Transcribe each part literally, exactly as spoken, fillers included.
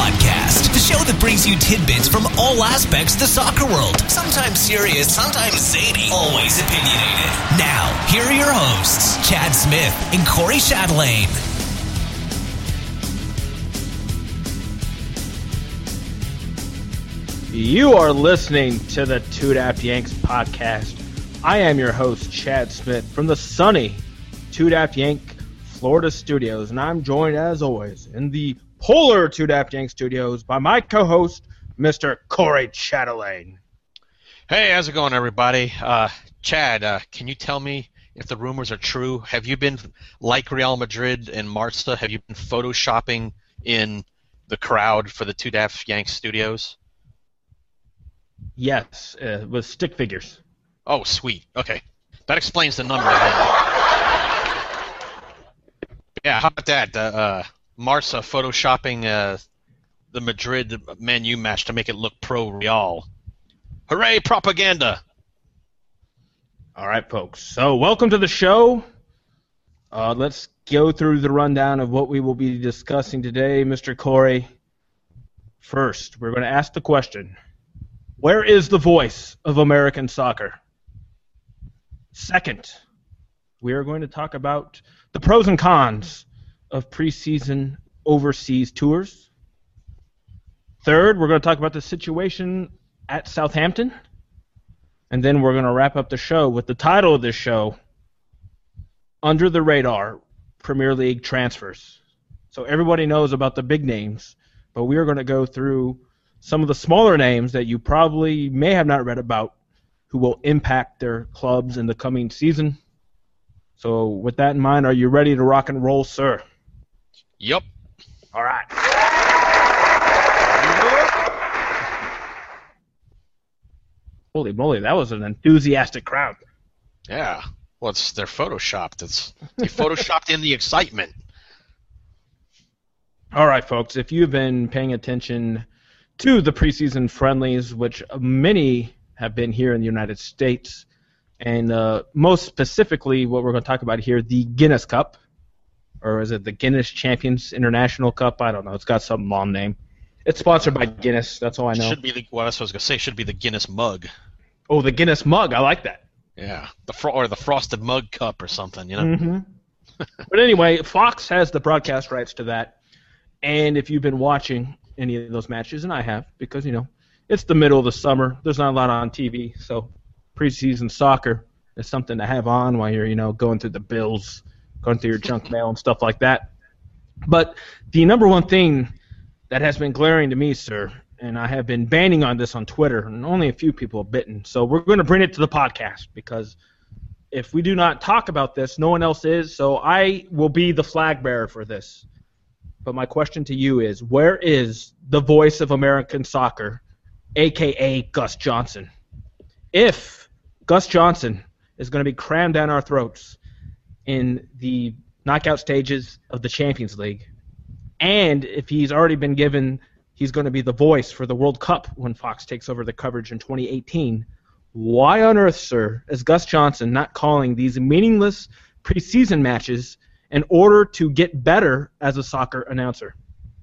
Podcast, the show that brings you tidbits from all aspects of the soccer world. Sometimes serious, sometimes zany, always opinionated. Now, here are your hosts, Chad Smith and Corey Chatelain. You are listening to the Two Daft Yanks podcast. I am your host, Chad Smith, from the sunny Two Daft Yank, Florida studios, and I'm joined, as always, in the polar Two Daft Yank studios by my co-host, Mister Corey Chatelain. Hey, how's it going, everybody? Uh, Chad, uh, can you tell me if the rumors are true? Have you been, like Real Madrid and Marca, have you been photoshopping in the crowd for the Two Daft Yank studios? Yes, uh, with stick figures. Oh, sweet. Okay. That explains the number. Yeah, how about that? Uh, uh, Marca photoshopping uh, the Madrid Man U match to make it look pro-Real. Hooray, propaganda! All right, folks. So welcome to the show. Uh, let's go through the rundown of what we will be discussing today, Mister Corey. First, we're going to ask the question, where is the voice of American soccer? Second, we are going to talk about the pros and cons of preseason overseas tours. Third, we're going to talk about the situation at Southampton. And then we're going to wrap up the show with the title of this show, Under the Radar Premier League Transfers. So everybody knows about the big names, but we are going to go through some of the smaller names that you probably may have not read about who will impact their clubs in the coming season. So with that in mind, are you ready to rock and roll, sir? Yep. All right. Holy moly, that was an enthusiastic crowd. Yeah. Well, it's they're photoshopped. It's they photoshopped in the excitement. All right, folks, if you've been paying attention to the preseason friendlies, which many have been here in the United States, and uh, most specifically what we're going to talk about here, the Guinness Cup, or is it the Guinness Champions International Cup? I don't know. It's got some long name. It's sponsored by Guinness. That's all I know. Should be the well, that's what I was going to say. Should be the Guinness mug. Oh, the Guinness mug. I like that. Yeah, the fro- or the Frosted Mug Cup or something, you know. Mm-hmm. But anyway, Fox has the broadcast rights to that, and if you've been watching any of those matches, and I have, because, you know, it's the middle of the summer. There's not a lot on T V, so preseason soccer is something to have on while you're, you know, going through the bills, going through your junk mail and stuff like that. But the number one thing that has been glaring to me, sir, and I have been banning on this on Twitter, and only a few people have bitten, so we're going to bring it to the podcast, because if we do not talk about this, no one else is, so I will be the flag bearer for this. But my question to you is, where is the voice of American soccer, a k a. Gus Johnson? If Gus Johnson is going to be crammed down our throats in the knockout stages of the Champions League, and if he's already been given he's going to be the voice for the World Cup when Fox takes over the coverage in twenty eighteen, why on earth, sir, is Gus Johnson not calling these meaningless preseason matches in order to get better as a soccer announcer?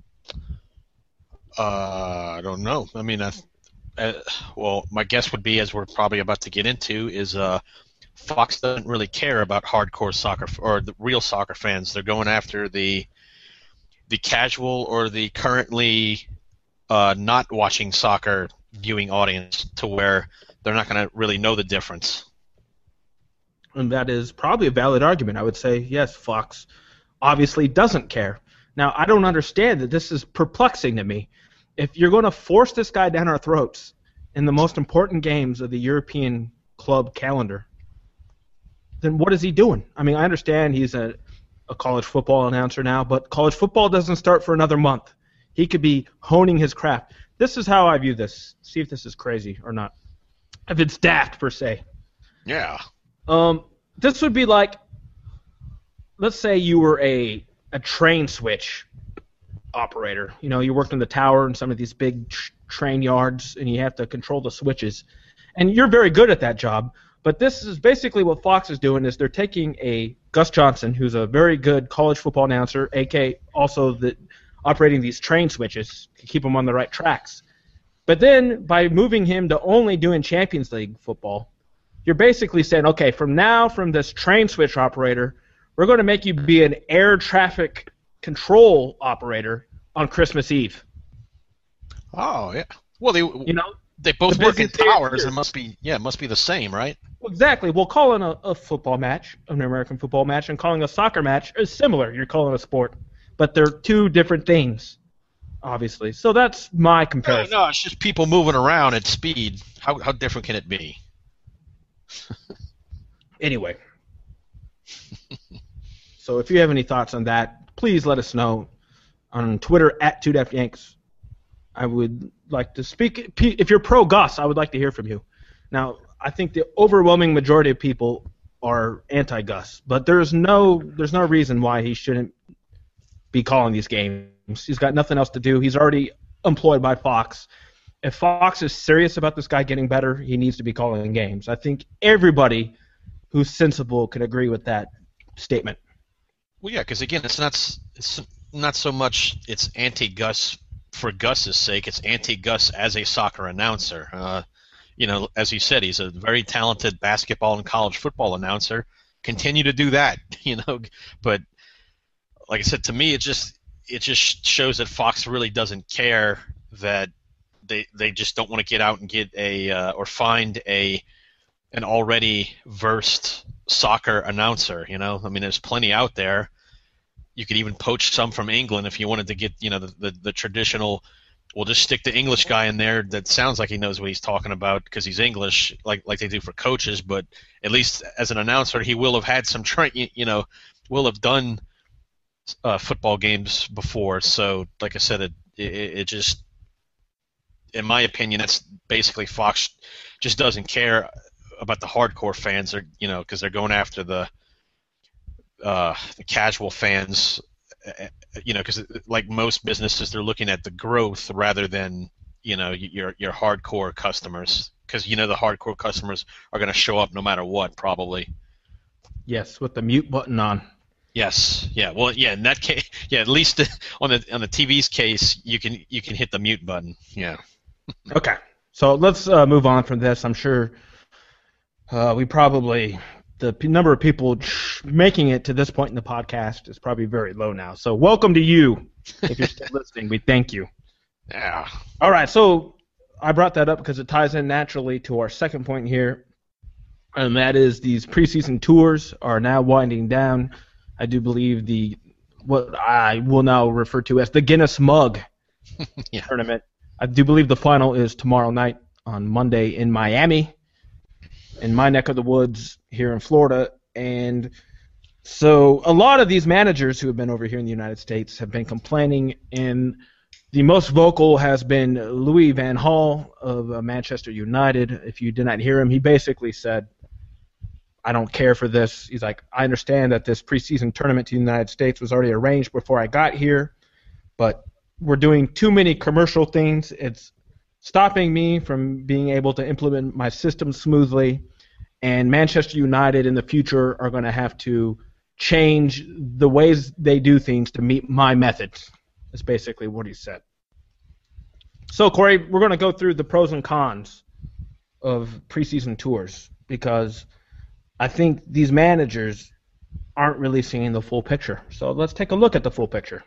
Uh, I don't know. I mean, I, uh, well, my guess would be, as we're probably about to get into, is uh, Fox doesn't really care about hardcore soccer or the real soccer fans. They're going after the the casual or the currently uh, not watching soccer viewing audience, to where they're not going to really know the difference. And that is probably a valid argument. I would say, yes, Fox obviously doesn't care. Now, I don't understand that. This is perplexing to me. If you're going to force this guy down our throats in the most important games of the European club calendar, then what is he doing? I mean, I understand he's a, a college football announcer now, but college football doesn't start for another month. He could be honing his craft. This is how I view this. See if this is crazy or not. If it's daft, per se. Yeah. Um, this would be like, let's say you were a a train switch operator. You know, you worked in the tower in some of these big tr- train yards, and you have to control the switches. And you're very good at that job. But this is basically what Fox is doing, is they're taking a Gus Johnson, who's a very good college football announcer, a k a also the operating these train switches to keep him on the right tracks. But then by moving him to only doing Champions League football, you're basically saying, okay, from now, from this train switch operator, we're going to make you be an air traffic control operator on Christmas Eve. Oh, yeah. Well, they you know they both the work in business towers. here. It must be yeah, it must be the same, right? Exactly. Well, calling a, a football match, an American football match, and calling a soccer match is similar. You're calling a sport, but they're two different things, obviously. So that's my No, comparison. no, it's just people moving around at speed. How how different can it be? Anyway. So if you have any thoughts on that, please let us know on Twitter at two def yanks. I would like to speak. If you're pro Gus, I would like to hear from you. Now, I think the overwhelming majority of people are anti-Gus, but there's no there's no reason why he shouldn't be calling these games. He's got nothing else to do. He's already employed by Fox. If Fox is serious about this guy getting better, he needs to be calling games. I think everybody who's sensible can agree with that statement. Well, yeah, because again, it's not s- it's not so much it's anti-Gus for Gus's sake. It's anti-Gus as a soccer announcer. Uh, you know, as you said, he's a very talented basketball and college football announcer. Continue to do that, you know. But like I said, to me, it just it just shows that Fox really doesn't care that they they just don't want to get out and get a uh, or find a an already versed soccer announcer. You know, I mean, there's plenty out there. You could even poach some from England if you wanted to get, you know, the, the, the traditional, we'll just stick the English guy in there that sounds like he knows what he's talking about because he's English, like like they do for coaches, but at least as an announcer, he will have had some, tra- you know, will have done uh, football games before. So, like I said, it, it, it just, in my opinion, that's basically Fox just doesn't care about the hardcore fans, or you know, because they're going after the uh, the casual fans, uh, you know, because like most businesses, they're looking at the growth rather than you know your your hardcore customers, because you know the hardcore customers are going to show up no matter what, probably. Yes, with the mute button on. Yes. Yeah. Well, yeah. In that case, yeah. At least on the on the T V's case, you can you can hit the mute button. Yeah. Okay, so let's uh, move on from this. I'm sure uh, we probably, the p- number of people making it to this point in the podcast is probably very low now. So welcome to you. If you're still listening, we thank you. Yeah. All right, so I brought that up because it ties in naturally to our second point here, and that is these preseason tours are now winding down. I do believe the what I will now refer to as the Guinness Mug Yeah. tournament. I do believe the final is tomorrow night on Monday in Miami, in my neck of the woods here in Florida. And so a lot of these managers who have been over here in the United States have been complaining, and the most vocal has been Louis Van Gaal of uh, Manchester United. If you did not hear him, he basically said, I don't care for this. He's like, I understand that this preseason tournament to the United States was already arranged before I got here, but we're doing too many commercial things. It's stopping me from being able to implement my system smoothly, and Manchester United in the future are going to have to change the ways they do things to meet my methods. That's basically what he said. So, Corey, we're going to go through the pros and cons of preseason tours because I think these managers aren't really seeing the full picture. So let's take a look at the full picture.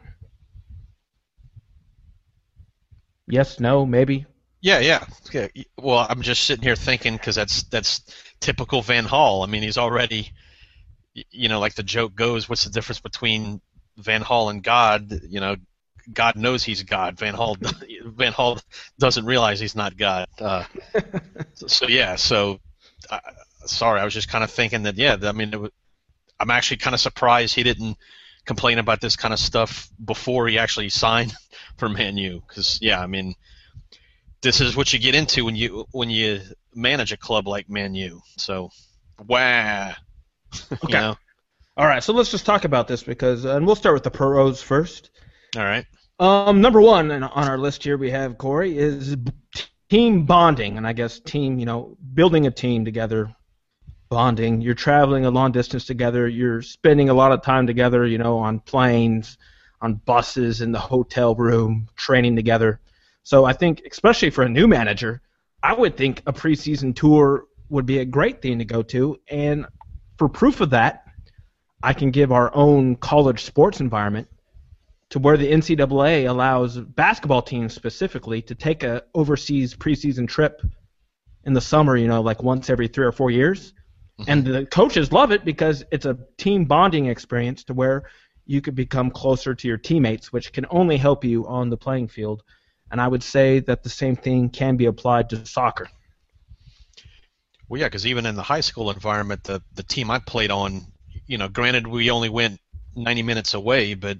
Yes, no, maybe. Yeah, yeah. Yeah. Well, I'm just sitting here thinking because that's that's typical Van Gaal. I mean, he's already, you know, like the joke goes, what's the difference between Van Gaal and God? You know, God knows he's God. Van Gaal, Van Gaal doesn't realize he's not God. Uh, so, so yeah. So, uh, sorry, I was just kind of thinking that. Yeah, I mean, it was, I'm actually kind of surprised he didn't complain about this kind of stuff before he actually signed for Man U. Because yeah, I mean, this is what you get into when you when you manage a club like Man U. So, wow. Okay. You know? All right, so let's just talk about this because, uh, and we'll start with the pros first. All right. Um, number one on our list here we have, Corey, is team bonding, and I guess team, you know, building a team together, bonding. You're traveling a long distance together. You're spending a lot of time together, you know, on planes, on buses in the hotel room, training together. So I think, especially for a new manager, I would think a preseason tour would be a great thing to go to. And for proof of that, I can give our own college sports environment to where the N C double A allows basketball teams specifically to take a overseas preseason trip in the summer, you know, like once every three or four years. Mm-hmm. And the coaches love it because it's a team bonding experience to where you could become closer to your teammates, which can only help you on the playing field. And I would say that the same thing can be applied to soccer. Well, yeah, because even in the high school environment, the, the team I played on, you know, granted we only went ninety minutes away, but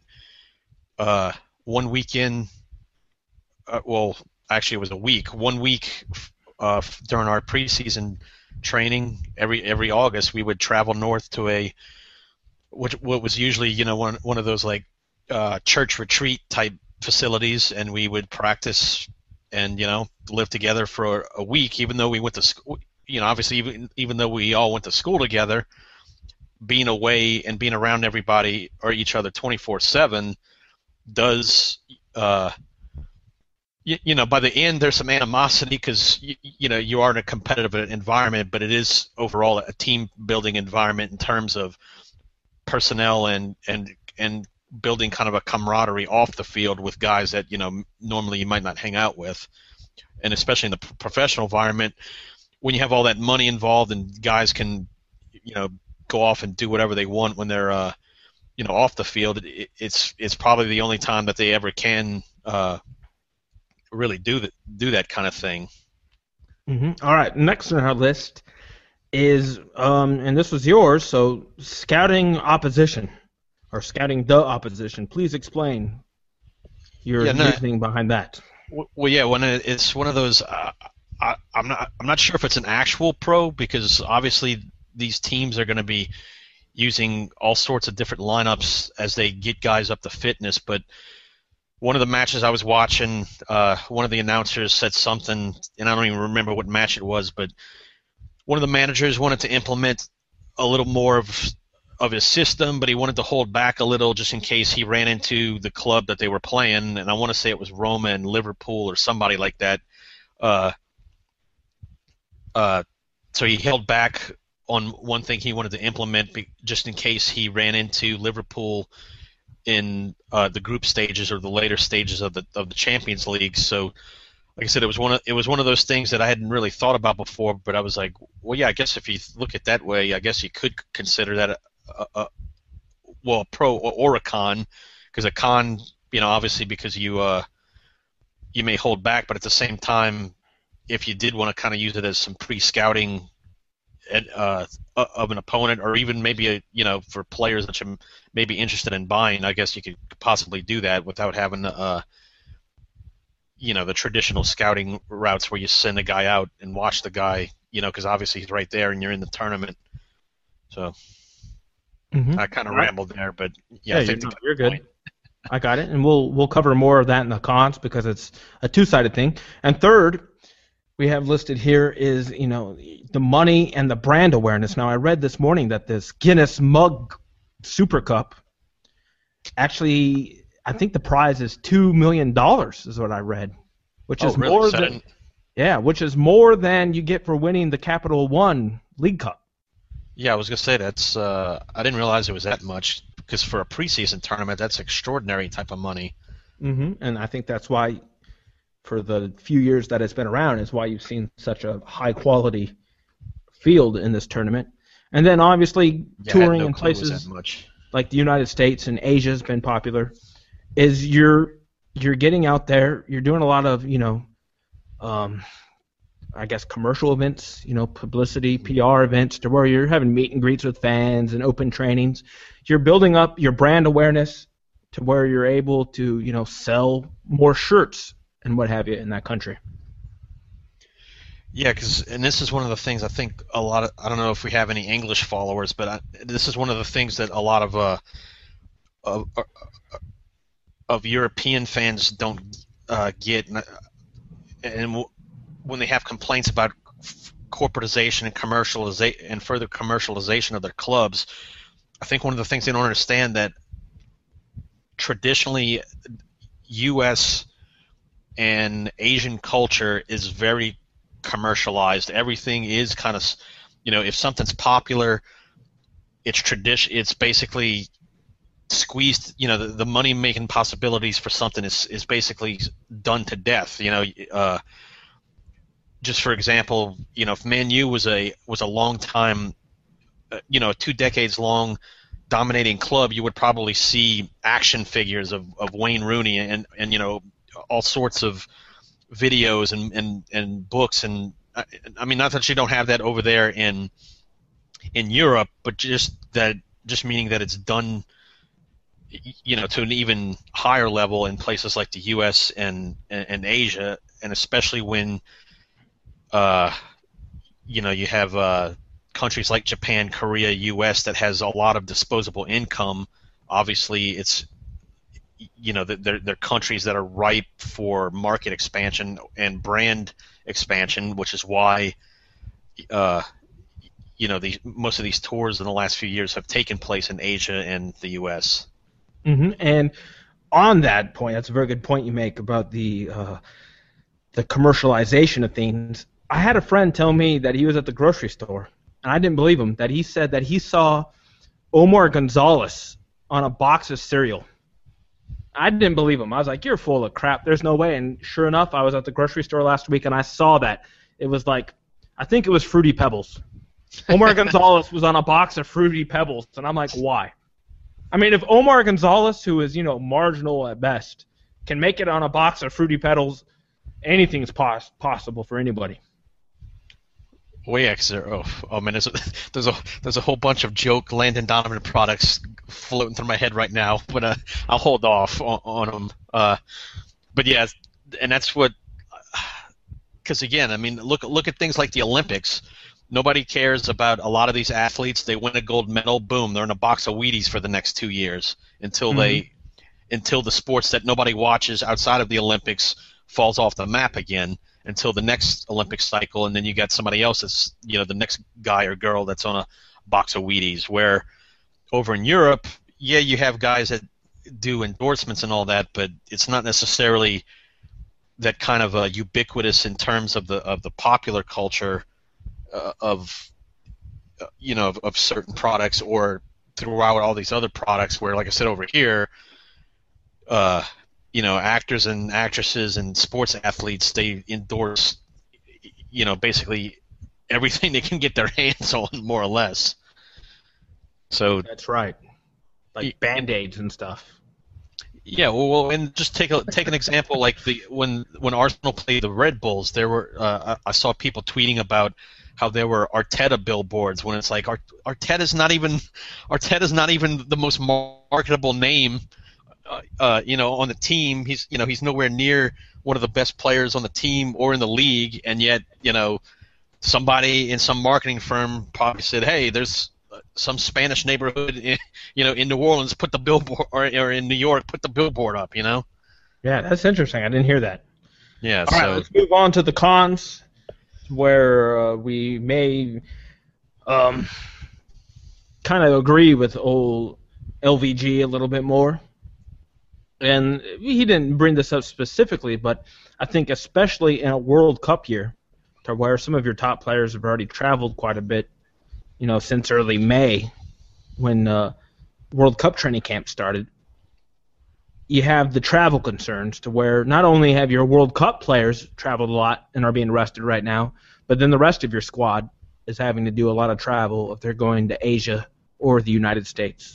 uh, one weekend, uh, well, actually it was a week, one week uh, during our preseason training, every every August we would travel north to a, which what was usually, you know, one one of those like uh, church retreat type facilities, and we would practice and, you know, live together for a week, even though we went to school. You know, obviously, even even though we all went to school together, being away and being around everybody or each other twenty-four seven does, uh, you, you know, by the end there's some animosity because, you, you know, you are in a competitive environment, but it is overall a team-building environment in terms of personnel and, and, and building kind of a camaraderie off the field with guys that, you know, normally you might not hang out with. And especially in the professional environment, when you have all that money involved and guys can, you know, go off and do whatever they want when they're, uh, you know, off the field, it, it's it's probably the only time that they ever can uh, really do that do that kind of thing. Mm-hmm. All right, next on our list is, um, and this was yours, so scouting opposition or scouting the opposition. Please explain your yeah, no, reasoning behind that. Well, yeah, when it, it's one of those. Uh, I, I'm not. I'm not sure if it's an actual pro because obviously these teams are going to be using all sorts of different lineups as they get guys up to fitness. But one of the matches I was watching, uh, one of the announcers said something, and I don't even remember what match it was. But one of the managers wanted to implement a little more of of his system, but he wanted to hold back a little just in case he ran into the club that they were playing. And I want to say it was Roma and Liverpool or somebody like that. Uh, Uh, so he held back on one thing he wanted to implement be, just in case he ran into Liverpool in uh, the group stages or the later stages of the of the Champions League. So, like I said, it was one of it was one of those things that I hadn't really thought about before. But I was like, well, yeah, I guess if you look at it that way, I guess you could consider that a, a, a well, a pro or, or a con, because a con, you know, obviously because you uh, you may hold back, but at the same time, if you did want to kind of use it as some pre-scouting uh, of an opponent, or even maybe a, you know, for players that you may be interested in buying, I guess you could possibly do that without having uh, you know, the traditional scouting routes where you send a guy out and watch the guy, you know, because obviously he's right there and you're in the tournament. So mm-hmm. I kind of right. rambled there, but yeah, yeah I think you're, you're good. I got it, and we'll we'll cover more of that in the cons because it's a two-sided thing. And third, we have listed here is, you know, the money and the brand awareness. Now, I read this morning that this Guinness Mug Super Cup, actually, I think the prize is two million dollars is what I read, which oh, is really? more so than yeah, which is more than you get for winning the Capital One League Cup. Yeah, I was gonna say that's. Uh, I didn't realize it was that much because for a preseason tournament, that's extraordinary type of money. Mm-hmm. And I think that's why, for the few years that it's been around, is why you've seen such a high-quality field in this tournament. And then, obviously, yeah, touring no in places much. like the United States and Asia has been popular, is you're you're getting out there, you're doing a lot of, you know, um, I guess commercial events, you know, publicity, P R events, to where you're having meet and greets with fans and open trainings. You're building up your brand awareness to where you're able to, you know, sell more shirts and what have you in that country. Yeah, because and this is one of the things I think a lot of, I don't know if we have any English followers, but I, this is one of the things that a lot of uh of, of European fans don't uh, get, and, and when they have complaints about corporatization and commercialization and further commercialization of their clubs, I think one of the things they don't understand that traditionally U S and Asian culture is very commercialized. Everything is kind of, you know, if something's popular, it's tradition. It's basically squeezed. You know, the, the money making possibilities for something is is basically done to death. You know, uh, just for example, you know, if Man U was a was a long time, uh, you know, two decades long dominating club, you would probably see action figures of, of Wayne Rooney and, and you know all sorts of videos and, and, and books and I mean not that you don't have that over there in in Europe, but just that just meaning that it's done you know to an even higher level in places like the U S and and, and Asia, and especially when uh you know you have uh countries like Japan, Korea, U S that has a lot of disposable income. Obviously, it's you know they're they're countries that are ripe for market expansion and brand expansion, which is why uh, you know the most of these tours in the last few years have taken place in Asia and the U S. Mm-hmm. And on that point, that's a very good point you make about the uh, the commercialization of things. I had a friend tell me that he was at the grocery store. And I didn't believe him, that he said that he saw Omar Gonzalez on a box of cereal. I didn't believe him. I was like, you're full of crap. There's no way. And sure enough, I was at the grocery store last week, and I saw that. It was like, I think it was Fruity Pebbles. Omar Gonzalez was on a box of Fruity Pebbles, and I'm like, why? I mean, if Omar Gonzalez, who is, you know, marginal at best, can make it on a box of Fruity Pebbles, anything's pos- possible for anybody. Well, yeah, 'cause there, oh, oh man, there's a, there's a there's a whole bunch of joke Landon Donovan products floating through my head right now, but uh, I'll hold off on, on them. Uh, but yeah, and that's what, because again, I mean, look look at things like the Olympics. Nobody cares about a lot of these athletes. They win a gold medal, boom, they're in a box of Wheaties for the next two years until mm-hmm. they until the sports that nobody watches outside of the Olympics falls off the map again. Until the next Olympic cycle, and then you got somebody else that's, you know, the next guy or girl that's on a box of Wheaties. Where over in Europe, yeah, you have guys that do endorsements and all that, but it's not necessarily that kind of uh, ubiquitous in terms of the of the popular culture uh, of uh, you know of, of certain products or throughout all these other products. Where, like I said, over here, uh, you know, actors and actresses and sports athletes, they endorse, you know, basically everything they can get their hands on, more or less. So that's right, like Band-Aids and stuff. Yeah, well, and just take a take an example like the when when Arsenal played the Red Bulls, there were uh, I saw people tweeting about how there were Arteta billboards when it's like Art, Arteta's not even Arteta's not even the most marketable name. Uh, uh, you know, on the team, he's you know he's nowhere near one of the best players on the team or in the league, and yet you know somebody in some marketing firm probably said, "Hey, there's some Spanish neighborhood, in, you know, in New Orleans, put the billboard, or, or in New York, put the billboard up." You know. Yeah, that's interesting. I didn't hear that. Yeah. All so. right, let's move on to the cons, where uh, we may um, kind of agree with old L V G a little bit more. And he didn't bring this up specifically, but I think especially in a World Cup year, to where some of your top players have already traveled quite a bit, you know, since early May, when uh, World Cup training camp started, you have the travel concerns to where not only have your World Cup players traveled a lot and are being rested right now, but then the rest of your squad is having to do a lot of travel if they're going to Asia or the United States.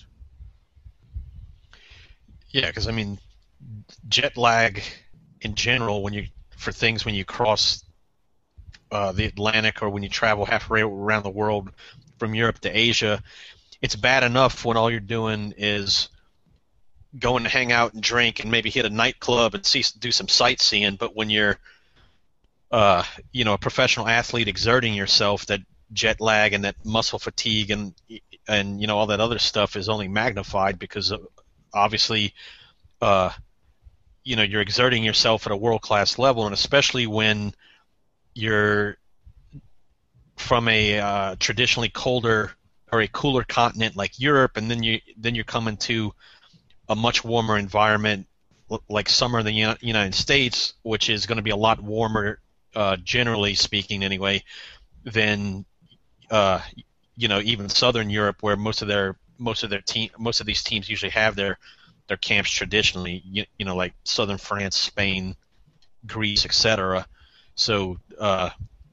Yeah, because I mean, jet lag in general, when you for things when you cross uh, the Atlantic or when you travel halfway around the world from Europe to Asia, it's bad enough when all you're doing is going to hang out and drink and maybe hit a nightclub and see do some sightseeing. But when you're, uh, you know, a professional athlete exerting yourself, that jet lag and that muscle fatigue and and you know all that other stuff is only magnified because of, obviously, uh, you know, you're exerting yourself at a world-class level, and especially when you're from a uh, traditionally colder or a cooler continent like Europe, and then you then you're coming to a much warmer environment like summer in the Uni- United States, which is going to be a lot warmer, uh, generally speaking anyway, than uh, you know, even Southern Europe, where most of their most of their team most of these teams usually have their their camps traditionally, you, you know, like Southern France, Spain, Greece, et cetera. So, uh,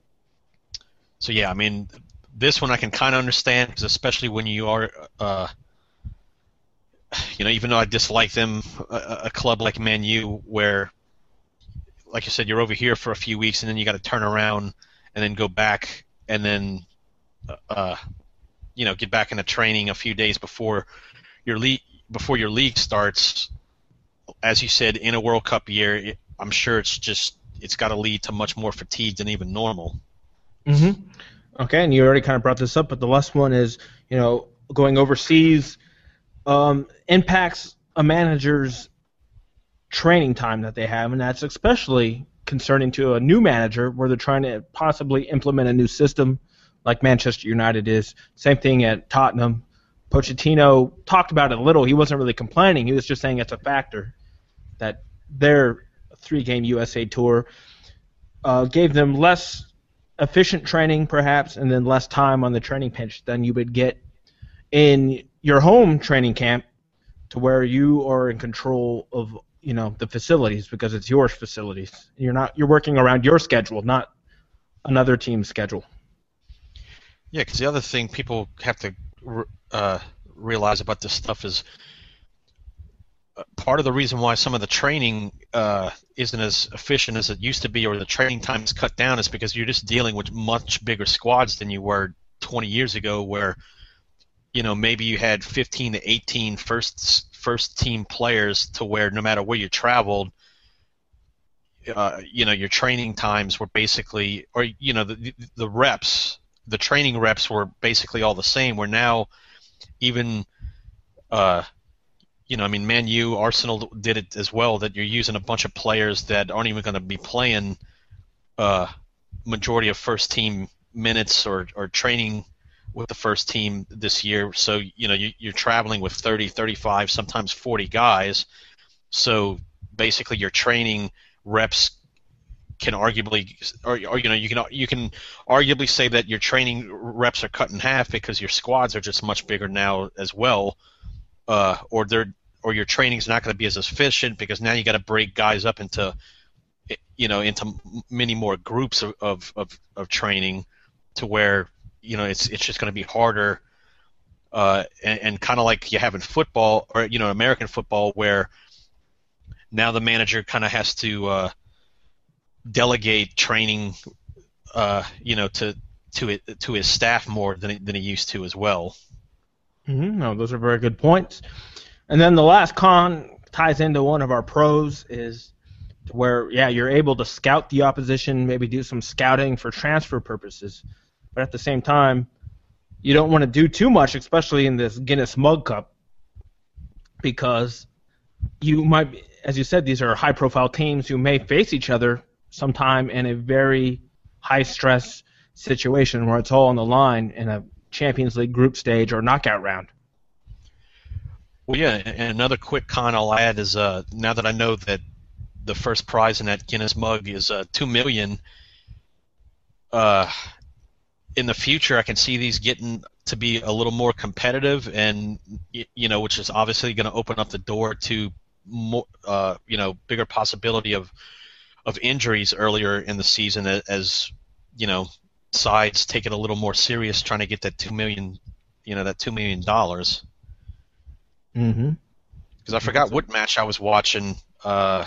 so yeah, I mean, this one I can kind of understand, because especially when you are, uh, you know, even though I dislike them, a, a club like Man U, where, like you said, you're over here for a few weeks and then you got to turn around and then go back and then, uh, you know, get back into training a few days before your league before your league starts. As you said, in a World Cup year, it, I'm sure it's just it's got to lead to much more fatigue than even normal. Mm-hmm. Okay, and you already kind of brought this up, but the last one is, you know, going overseas um, impacts a manager's training time that they have, and that's especially concerning to a new manager where they're trying to possibly implement a new system like Manchester United is. Same thing at Tottenham. Pochettino talked about it a little. He wasn't really complaining. He was just saying it's a factor that their three-game U S A tour uh, gave them less efficient training, perhaps, and then less time on the training pitch than you would get in your home training camp, to where you are in control of, you know, the facilities, because it's your facilities. You're not you're working around your schedule, not another team's schedule. Yeah, because the other thing people have to uh, realize about this stuff is uh, part of the reason why some of the training uh, isn't as efficient as it used to be, or the training time is cut down, is because you're just dealing with much bigger squads than you were twenty years ago, where, you know, maybe you had fifteen to eighteen first first team players, to where no matter where you traveled, uh, you know, your training times were basically, or you know, the the, the reps. The training reps were basically all the same. Where now, even, uh, you know, I mean, Man U, Arsenal did it as well. That you're using a bunch of players that aren't even going to be playing uh, majority of first team minutes or, or training with the first team this year. So you know, you, you're traveling with thirty, thirty-five, sometimes forty guys. So basically, your training reps can arguably, or, or you know, you can you can arguably say that your training reps are cut in half, because your squads are just much bigger now as well, uh, or they're or your training's not going to be as efficient, because now you got to break guys up into, you know, into many more groups of of, of, of training, to where, you know, it's it's just going to be harder, uh, and, and kind of like you have in football, or you know, American football, where now the manager kind of has to uh, delegate training, uh, you know, to to it, to his staff more than he, than he used to as well. Mm-hmm. No, those are very good points. And then the last con ties into one of our pros, is where, yeah, you're able to scout the opposition, maybe do some scouting for transfer purposes, but at the same time, you don't want to do too much, especially in this Guinness Mug Cup, because you might be, as you said, these are high-profile teams who may face each other sometime in a very high-stress situation where it's all on the line in a Champions League group stage or knockout round. Well, yeah, and another quick con I'll add is, uh, now that I know that the first prize in that Guinness mug is uh, two million dollars, uh, in the future I can see these getting to be a little more competitive, and you know, which is obviously going to open up the door to more, uh, you know, bigger possibility of of injuries earlier in the season, as you know, sides take it a little more serious, trying to get that two million, you know, that two million dollars. Mm-hmm. Because I forgot what match I was watching. Uh,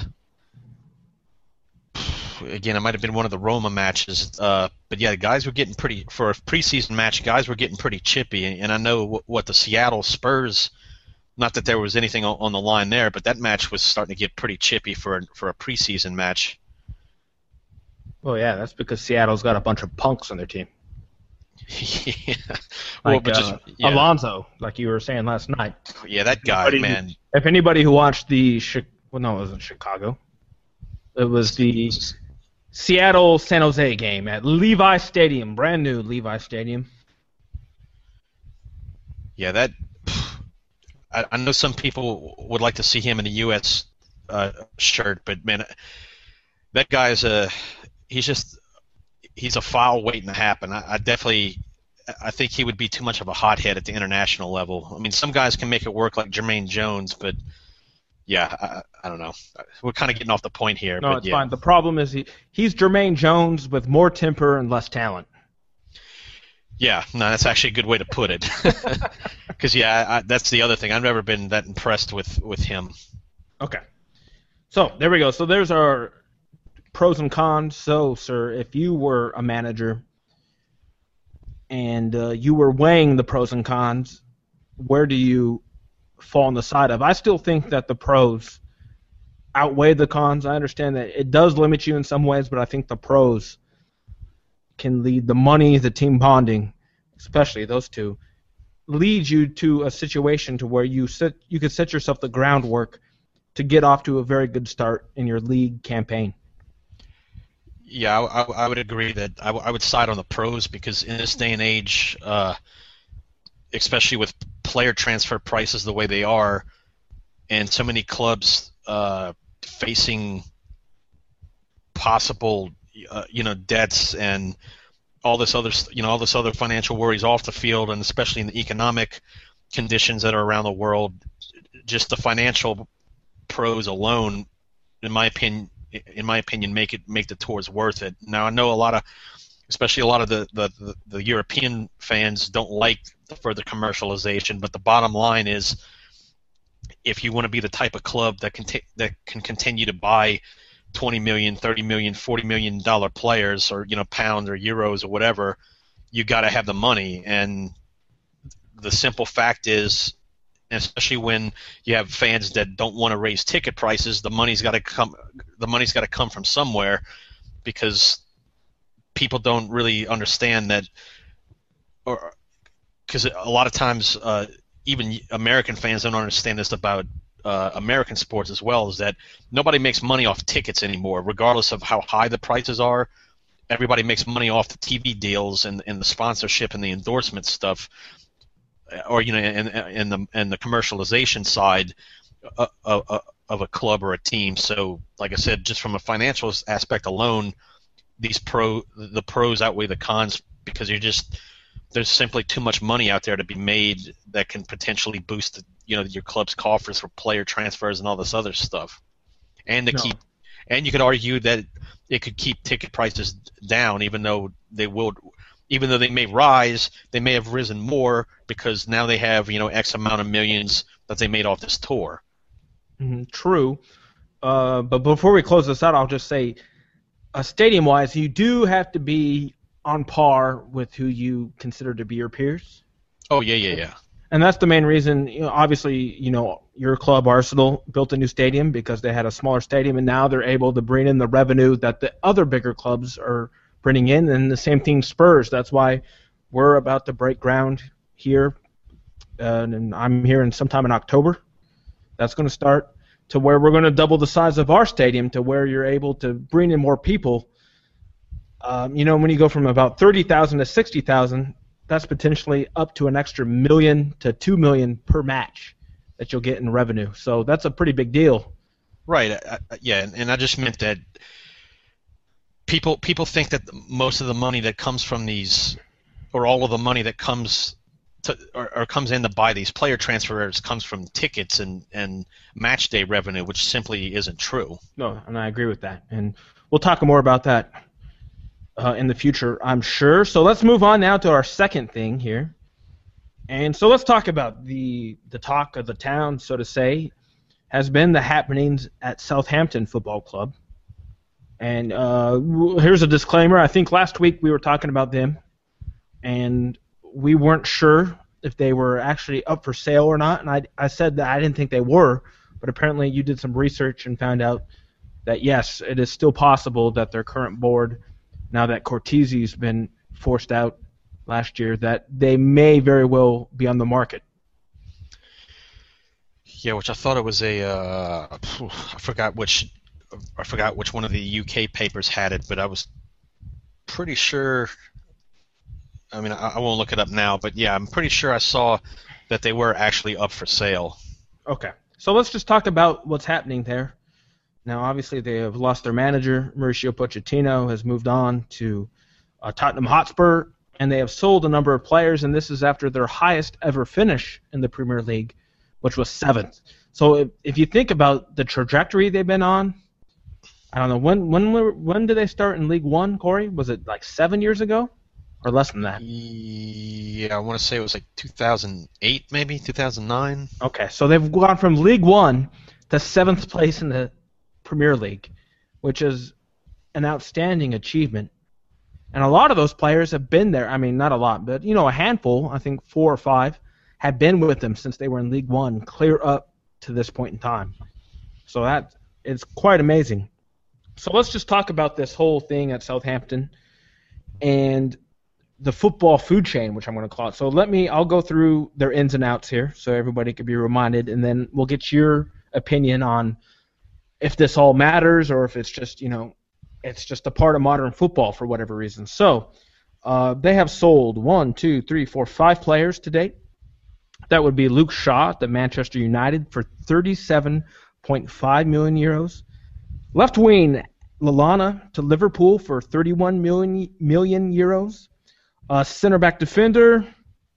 again, it might have been one of the Roma matches. Uh, but yeah, the guys were getting pretty, for a preseason match, guys were getting pretty chippy. And I know what, what the Seattle Spurs, not that there was anything on, on the line there, but that match was starting to get pretty chippy for for a preseason match. Well, yeah, that's because Seattle's got a bunch of punks on their team. yeah. Like well, but just, uh, yeah. Alonso, like you were saying last night. Yeah, that guy, Anybody, man. If anybody who watched the, well, no, it wasn't Chicago. It was the Seattle San Jose game at Levi Stadium, brand new Levi Stadium. Yeah, that. I, I know some people would like to see him in a U S uh, shirt, but man, that guy's a he's just he's a foul waiting to happen. I, I definitely I think he would be too much of a hothead at the international level. I mean, some guys can make it work like Jermaine Jones, but yeah, I, I don't know. We're kind of getting off the point here. No, but it's yeah. fine. The problem is he he's Jermaine Jones with more temper and less talent. Yeah, no, that's actually a good way to put it. Because yeah, I, that's the other thing. I've never been that impressed with, with him. Okay. So there we go. So there's our pros and cons. So, sir, if you were a manager and uh, you were weighing the pros and cons, where do you fall on the side of? I still think that the pros outweigh the cons. I understand that it does limit you in some ways, but I think the pros can lead the money, the team bonding, especially those two, lead you to a situation to where you set you could set yourself the groundwork to get off to a very good start in your league campaign. Yeah, I, I would agree that I, I would side on the pros because in this day and age, uh, especially with player transfer prices the way they are, and so many clubs uh, facing possible, uh, you know, debts and all this other, you know, all this other financial worries off the field, and especially in the economic conditions that are around the world, just the financial pros alone, in my opinion, in my opinion, make it make the tours worth it. Now I know a lot of, especially a lot of the the, the, the European fans don't like the further commercialization, but the bottom line is, if you want to be the type of club that can t- that can continue to buy twenty million, thirty million, forty million dollar players, or you know, pounds or euros or whatever, you got to have the money. And the simple fact is, especially when you have fans that don't want to raise ticket prices, the money's got to come. The money's got to come from somewhere, because people don't really understand that, or because a lot of times uh, even American fans don't understand this about uh, American sports as well, is that nobody makes money off tickets anymore, regardless of how high the prices are. Everybody makes money off the T V deals and, and the sponsorship and the endorsement stuff, or you know, and, and the and the commercialization side of, of, of a club or a team. So, like I said, just from a financial aspect alone, these pro the pros outweigh the cons, because you're just there's simply too much money out there to be made that can potentially boost, you know, your club's coffers for player transfers and all this other stuff. And to No. keep, and you could argue that it could keep ticket prices down, even though they will, even though they may rise, they may have risen more because now they have, you know, X amount of millions that they made off this tour. Mhm, true. Uh, but before we close this out, I'll just say, uh, stadium-wise, you do have to be on par with who you consider to be your peers. Oh yeah, yeah, yeah. And that's the main reason. You know, obviously, you know, your club, Arsenal, built a new stadium because they had a smaller stadium, and now they're able to bring in the revenue that the other bigger clubs are bringing in. And the same thing, Spurs. That's why we're about to break ground here, uh, and I'm here in sometime in October. That's going to start to where we're going to double the size of our stadium to where you're able to bring in more people. Um, you know, when you go from about thirty thousand to sixty thousand, that's potentially up to an extra million to two million per match that you'll get in revenue. So that's a pretty big deal. Right. I, I, yeah, and, and I just meant that people people think that most of the money that comes from these, or all of the money that comes to, or, or comes in to buy these player transfers comes from tickets and, and match day revenue, which simply isn't true. No, and I agree with that. And we'll talk more about that uh, in the future, I'm sure. So let's move on now to our second thing here. And so let's talk about the the talk of the town, so to say, has been the happenings at Southampton Football Club. And uh, here's a disclaimer. I think last week we were talking about them, and we weren't sure if they were actually up for sale or not. And I, I said that I didn't think they were, but apparently you did some research and found out that, yes, it is still possible that their current board, now that Cortesi's been forced out last year, that they may very well be on the market. Yeah, which I thought it was a uh, I forgot which I forgot which one of the U K papers had it, but I was pretty sure. I mean, I, I won't look it up now, but yeah, I'm pretty sure I saw that they were actually up for sale. Okay. So let's just talk about what's happening there. Now, obviously, they have lost their manager. Mauricio Pochettino has moved on to uh, Tottenham Hotspur, and they have sold a number of players, and this is after their highest ever finish in the Premier League, which was seventh. So if, if you think about the trajectory they've been on, I don't know, when when were, when did they start in League One, Corey? Was it like seven years ago or less than that? Yeah, I want to say it was like two thousand eight, maybe, two thousand nine. Okay, so they've gone from League One to seventh place in the Premier League, which is an outstanding achievement. And a lot of those players have been there. I mean, not a lot, but, you know, a handful, I think four or five, have been with them since they were in League One, clear up to this point in time. So that is quite amazing. So let's just talk about this whole thing at Southampton and the football food chain, which I'm going to call it. So let me, I'll go through their ins and outs here so everybody can be reminded, and then we'll get your opinion on if this all matters or if it's just, you know, it's just a part of modern football for whatever reason. So uh, they have sold one, two, three, four, five players to date. That would be Luke Shaw at Manchester United for thirty-seven point five million euros. Left wing Lallana to Liverpool for thirty-one million, million euros. Uh, center back defender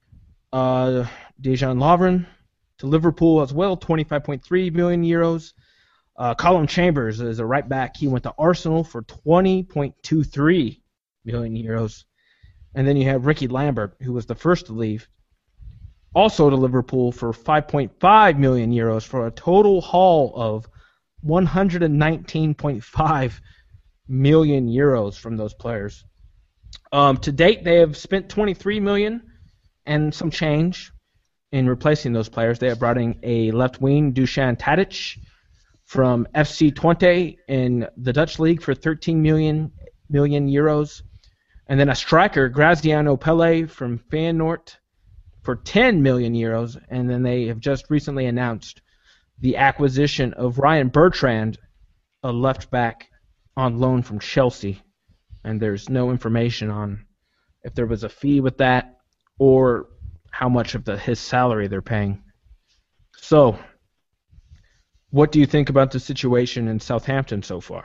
uh, Dejan Lovren to Liverpool as well, twenty-five point three million euros. Uh, Colin Chambers is a right back. He went to Arsenal for twenty point two three million euros. And then you have Ricky Lambert, who was the first to leave, also to Liverpool for five point five million euros for a total haul of one hundred nineteen point five million euros from those players. Um, to date, they have spent twenty-three million and some change in replacing those players. They have brought in a left wing, Dusan Tadic, from F C Twente in the Dutch league for thirteen million, million euros. And then a striker, Graziano Pelle from Feyenoord for ten million euros. And then they have just recently announced the acquisition of Ryan Bertrand, a left back on loan from Chelsea. And there's no information on if there was a fee with that or how much of the his salary they're paying. So, what do you think about the situation in Southampton so far?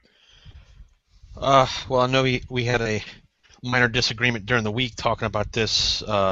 Uh, well, I know we, we had a minor disagreement during the week talking about this. Uh,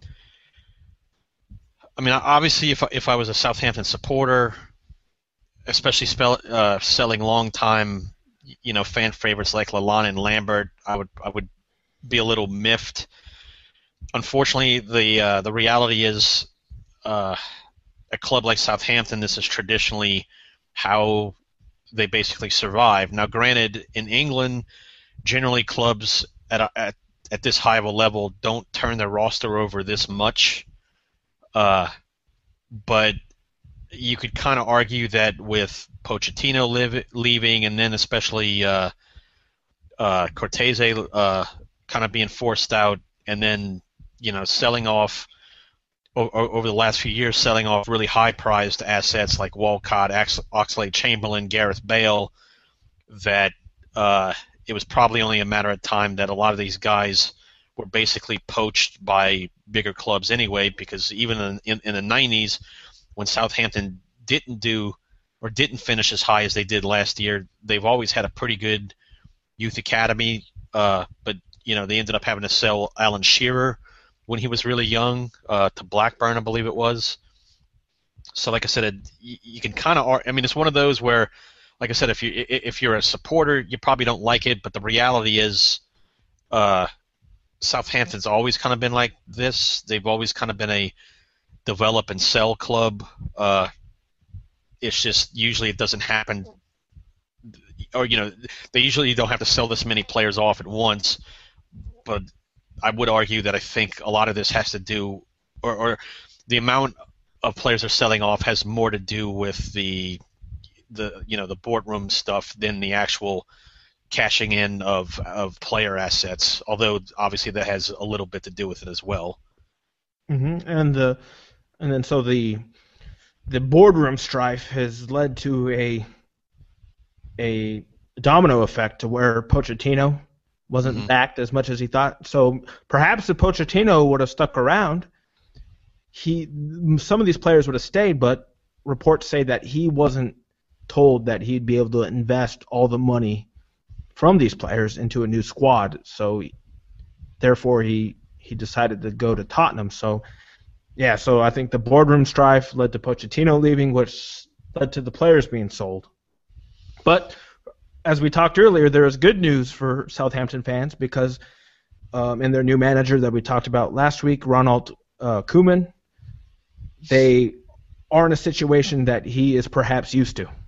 I mean, obviously, if I, if I was a Southampton supporter, especially spell, uh, selling long-time, you know, fan favorites like Lallana and Lambert, I would I would be a little miffed. Unfortunately, the uh, the reality is, uh, a club like Southampton, this is traditionally how they basically survive. Now, granted, in England, generally clubs at a, at at this high of a level don't turn their roster over this much. Uh, but you could kind of argue that with Pochettino live, leaving, and then especially uh, uh, Cortese uh, kind of being forced out, and then you know selling off o- over the last few years, selling off really high-prized assets like Walcott, Oxlade-Chamberlain, Gareth Bale, that uh, it was probably only a matter of time that a lot of these guys were basically poached by bigger clubs anyway, because even in, in, in the nineties, when Southampton didn't do or didn't finish as high as they did last year, they've always had a pretty good youth academy, uh, but you know they ended up having to sell Alan Shearer when he was really young uh, to Blackburn, I believe it was. So like I said, it, you, you can kind of, I mean, it's one of those where, like I said, if you if you're a supporter, you probably don't like it, but the reality is, uh, Southampton's always kind of been like this. They've always kind of been a develop and sell club. Uh, it's just usually it doesn't happen, or you know, they usually don't have to sell this many players off at once. But I would argue that I think a lot of this has to do, or, or the amount of players they're selling off has more to do with the the you know the boardroom stuff than the actual cashing in of of player assets, although obviously that has a little bit to do with it as well. Mm-hmm. And the and then so the the boardroom strife has led to a a domino effect to where Pochettino wasn't mm-hmm. backed as much as he thought. So perhaps if Pochettino would have stuck around, he some of these players would have stayed, but reports say that he wasn't told that he'd be able to invest all the money from these players into a new squad. So therefore he, he decided to go to Tottenham. So yeah, so I think the boardroom strife led to Pochettino leaving, which led to the players being sold. But as we talked earlier, there is good news for Southampton fans because um, in their new manager that we talked about last week, Ronald uh, Koeman, they are in a situation that he is perhaps used to.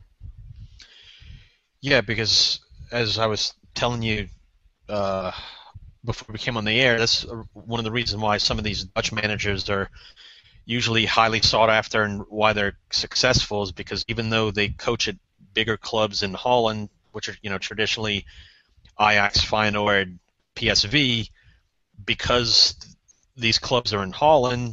Yeah, because as I was telling you uh, before we came on the air, that's one of the reasons why some of these Dutch managers are usually highly sought after and why they're successful is because even though they coach at bigger clubs in Holland, which are you know traditionally Ajax, Feyenoord, P S V, because these clubs are in Holland,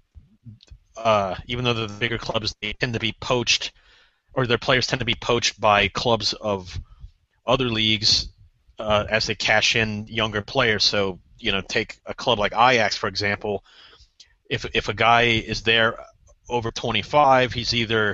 uh, even though they're the bigger clubs, they tend to be poached, or their players tend to be poached by clubs of other leagues uh, as they cash in younger players. So you know, take a club like Ajax for example. If if a guy is there over twenty-five, he's either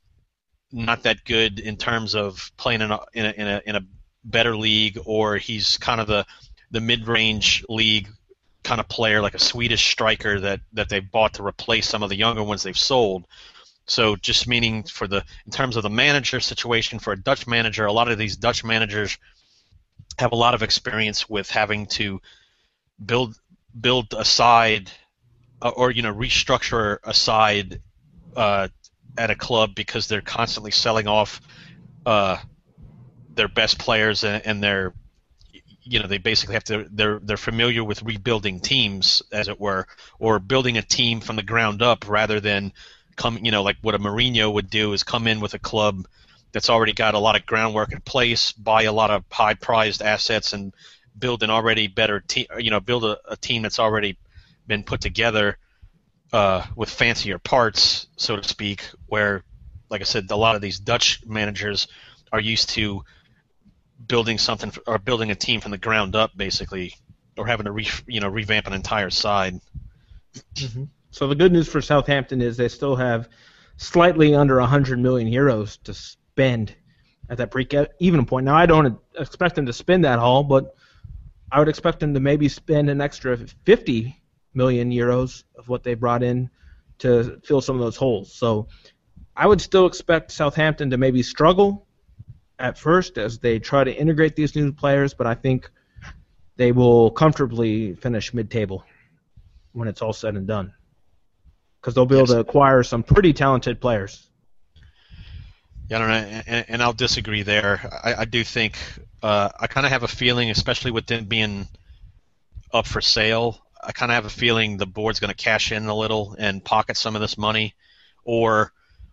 not that good in terms of playing in a in a in a, in a better league, or he's kind of the the mid-range league kind of player, like a Swedish striker that that they bought to replace some of the younger ones they've sold. So just meaning for the in terms of the manager situation for a Dutch manager, a lot of these Dutch managers have a lot of experience with having to build build a side uh, or you know restructure a side uh, at a club because they're constantly selling off uh, their best players and, and they're you know they basically have to they're they're familiar with rebuilding teams, as it were, or building a team from the ground up rather than come you know like what a Mourinho would do is come in with a club that's already got a lot of groundwork in place, buy a lot of high prized assets and build an already better team you know build a, a team that's already been put together uh, with fancier parts, so to speak, where like I said, a lot of these Dutch managers are used to building something or building a team from the ground up, basically, or having to re, you know revamp an entire side. Mm-hmm. So the good news for Southampton is they still have slightly under one hundred million euros to spend at that break-even point. Now I don't expect them to spend that all, but I would expect them to maybe spend an extra fifty million euros of what they brought in to fill some of those holes. So I would still expect Southampton to maybe struggle at first as they try to integrate these new players, but I think they will comfortably finish mid-table when it's all said and done, because they'll be able to acquire some pretty talented players. Yeah, I don't know, and, and I'll disagree there. I, I do think uh, I kind of have a feeling, especially with them being up for sale, I kind of have a feeling the board's going to cash in a little and pocket some of this money, or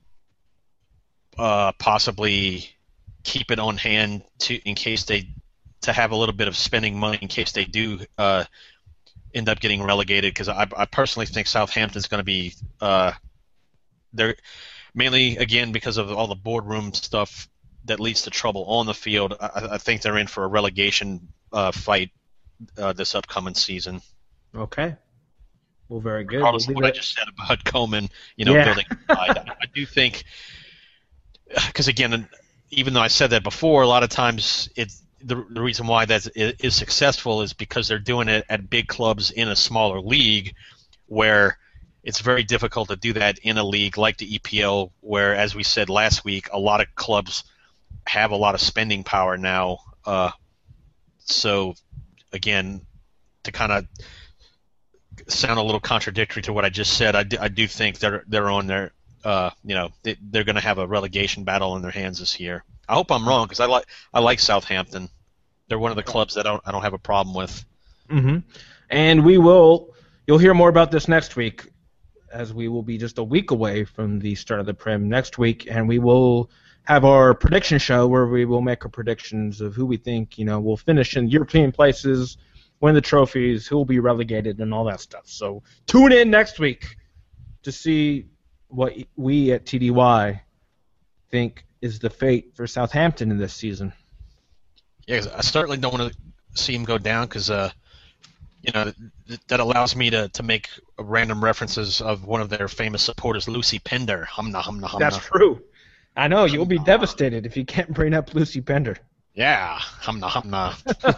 uh, possibly keep it on hand to in case they to have a little bit of spending money in case they do uh, end up getting relegated. Because I, I personally think Southampton's going to be uh, they're mainly again because of all the boardroom stuff that leads to trouble on the field. I, I think they're in for a relegation uh, fight uh, this upcoming season. Okay. Well, very good. Regardless we'll of what it. I just said about Koeman, you know, yeah. building a side, I, I do think because again. Even though I said that before, a lot of times it's the, the reason why that is successful is because they're doing it at big clubs in a smaller league, where it's very difficult to do that in a league like the E P L, where, as we said last week, a lot of clubs have a lot of spending power now. Uh, so, again, to kind of sound a little contradictory to what I just said, I do, I do think they're they're on their Uh, you know, they, they're going to have a relegation battle in their hands this year. I hope I'm wrong because I like I like Southampton. They're one of the clubs that I don't, I don't have a problem with. Mm-hmm. And we will. You'll hear more about this next week, as we will be just a week away from the start of the Prem next week, and we will have our prediction show where we will make our predictions of who we think you know will finish in European places, win the trophies, who will be relegated, and all that stuff. So tune in next week to see what we at T D Y think is the fate for Southampton in this season. Yeah, I certainly don't want to see him go down because, uh, you know, th- that allows me to, to make random references of one of their famous supporters, Lucy Pender. Humna, humna, humna. That's true. I know you'll be devastated if you can't bring up Lucy Pender. Yeah, humna, humna.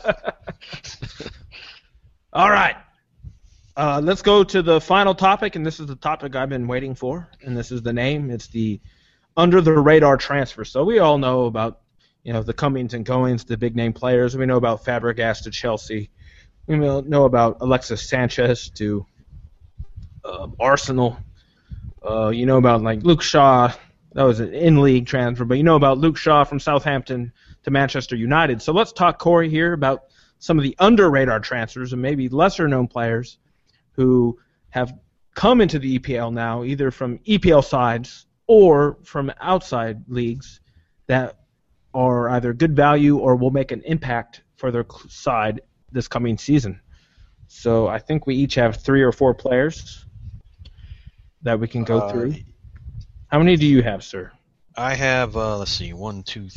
All right. Uh, let's go to the final topic, and this is the topic I've been waiting for, and this is the name. It's the under-the-radar transfer. So we all know about, you know, the comings and goings, the big-name players. We know about Fabregas to Chelsea. We know about Alexis Sanchez to uh, Arsenal. Uh, you know about, like, Luke Shaw. That was an in-league transfer. But you know about Luke Shaw from Southampton to Manchester United. So let's talk, Corey, here about some of the under-radar transfers and maybe lesser-known players who have come into the E P L now, either from E P L sides or from outside leagues that are either good value or will make an impact for their side this coming season. So I think we each have three or four players that we can go uh, through. How many do you have, sir? I have, uh, let's see, one, two,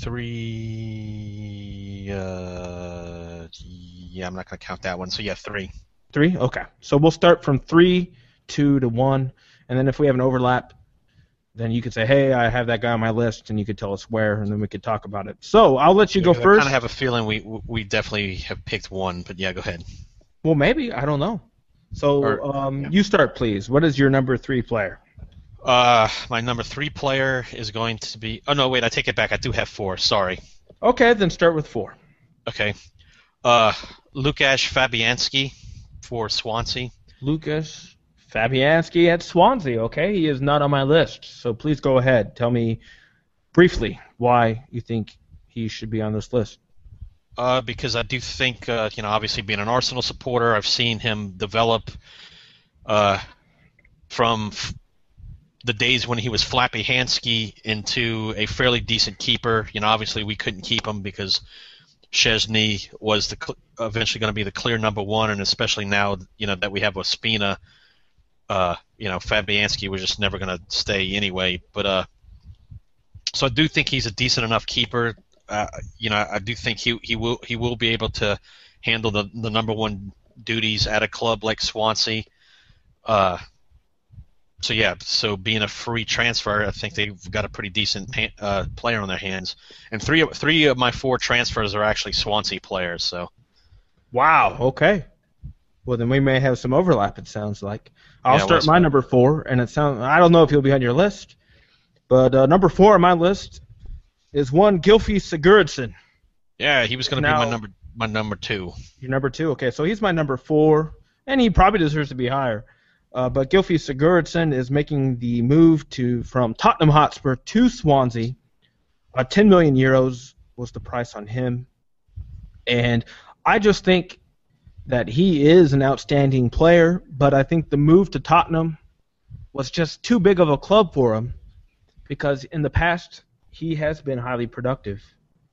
three. Uh, yeah, I'm not going to count that one. So, yeah, three. Three? Okay. So we'll start from three, two to one, and then if we have an overlap, then you could say, hey, I have that guy on my list, and you could tell us where, and then we could talk about it. So I'll let you yeah, go I first. I kind of have a feeling we we definitely have picked one, but yeah, go ahead. Well, maybe. I don't know. So Or, um, yeah. you start, please. What is your number three player? Uh, my number three player is going to be. Oh no, wait, I take it back. I do have four. Sorry. Okay, then start with four. Okay. Uh, Lukasz Fabianski for Swansea. Lucas Fabianski at Swansea. Okay, he is not on my list. So please go ahead. Tell me briefly why you think he should be on this list. Uh, because I do think, uh, you know, obviously being an Arsenal supporter, I've seen him develop uh, from f- the days when he was Flappy Hansky into a fairly decent keeper. You know, obviously we couldn't keep him because Szczesny was the cl- eventually going to be the clear number one, and especially now, you know, that we have Ospina, uh, you know, Fabianski was just never going to stay anyway. But uh, so I do think he's a decent enough keeper. Uh, you know, I do think he he will he will be able to handle the the number one duties at a club like Swansea. Uh, so yeah, so being a free transfer, I think they've got a pretty decent uh, player on their hands. And three of three of my four transfers are actually Swansea players. So wow. Okay. Well, then we may have some overlap. It sounds like. I'll Yeah, start well, my number four, and it sounds. I don't know if he'll be on your list, but uh, number four on my list is one Gylfi Sigurdsson. yeah, he was going to be Now- my number my number two. Your number two. Okay, so he's my number four, and he probably deserves to be higher. Uh, but Gylfi Sigurdsson is making the move to from Tottenham Hotspur to Swansea. Uh, ten million euros was the price on him, and I just think that he is an outstanding player. But I think the move to Tottenham was just too big of a club for him, because in the past he has been highly productive.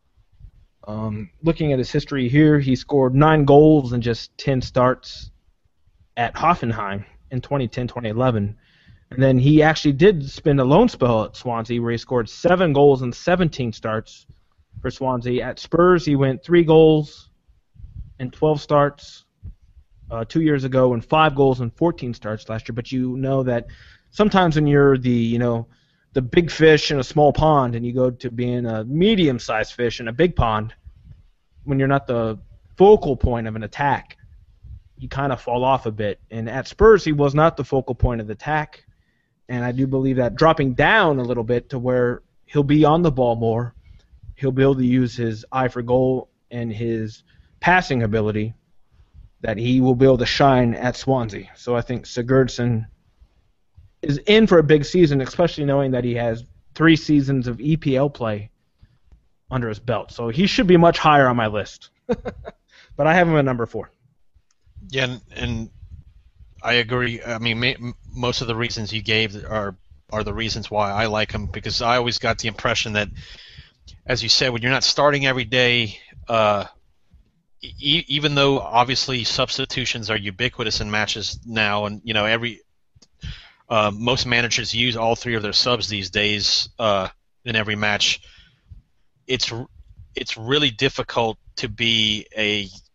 Um, looking at his history here, he scored nine goals in just ten starts at Hoffenheim in twenty ten twenty eleven. And then he actually did spend a loan spell at Swansea where he scored seven goals in seventeen starts for Swansea. At Spurs, he went three goals in twelve starts uh, two years ago and five goals in fourteen starts last year. But you know that sometimes when you're the, you know, the big fish in a small pond and you go to being a medium-sized fish in a big pond, when you're not the focal point of an attack, you kind of fall off a bit. And at Spurs, he was not the focal point of the attack. And I do believe that dropping down a little bit to where he'll be on the ball more, he'll be able to use his eye for goal and his passing ability, that he will be able to shine at Swansea. So I think Sigurdsson is in for a big season, especially knowing that he has three seasons of E P L play under his belt. So he should be much higher on my list. But I have him at number four. Yeah, and, and I agree. I mean, ma- most of the reasons you gave are are the reasons why I like him, because I always got the impression that, as you said, when you're not starting every day, uh, e- even though obviously substitutions are ubiquitous in matches now, and you know every uh, most managers use all three of their subs these days uh, in every match. It's it's really difficult to be a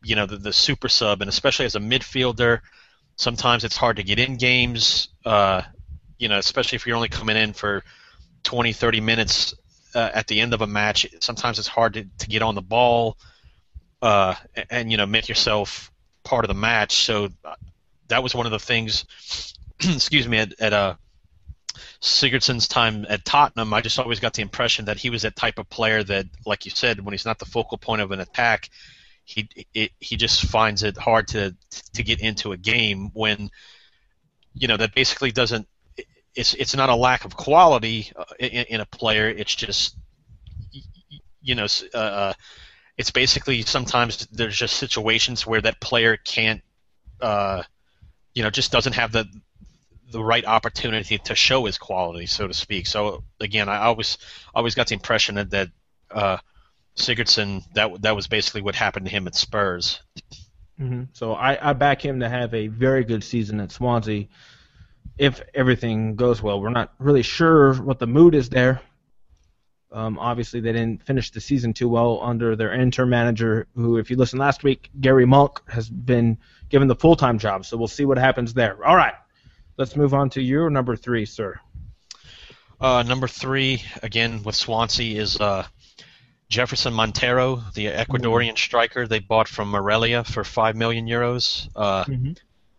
you know, the, the super sub, and especially as a midfielder, sometimes it's hard to get in games, uh, you know, especially if you're only coming in for twenty, thirty minutes uh, at the end of a match. Sometimes it's hard to, to get on the ball uh, and, and, you know, make yourself part of the match. So that was one of the things, excuse me, at, at uh, Sigurdsson's time at Tottenham. I just always got the impression that he was that type of player that, like you said, when he's not the focal point of an attack, he it, he just finds it hard to to get into a game when, you know, that basically doesn't. It's it's not a lack of quality in, in a player. It's just, you know, uh, it's basically sometimes there's just situations where that player can't, uh, you know, just doesn't have the the right opportunity to show his quality, so to speak. So again, I always always got the impression that that uh, Sigurdsson, that that was basically what happened to him at Spurs. Mm-hmm. So I, I back him to have a very good season at Swansea if everything goes well. We're not really sure what the mood is there. Um, obviously, they didn't finish the season too well under their interim manager, who, if you listened last week, Gary Monk, has been given the full-time job. So we'll see what happens there. All right. Let's move on to your number three, sir. Uh, number three, again, with Swansea, is uh, Jefferson Montero, the Ecuadorian mm-hmm. striker they bought from Morelia for five million euros. Uh, mm-hmm.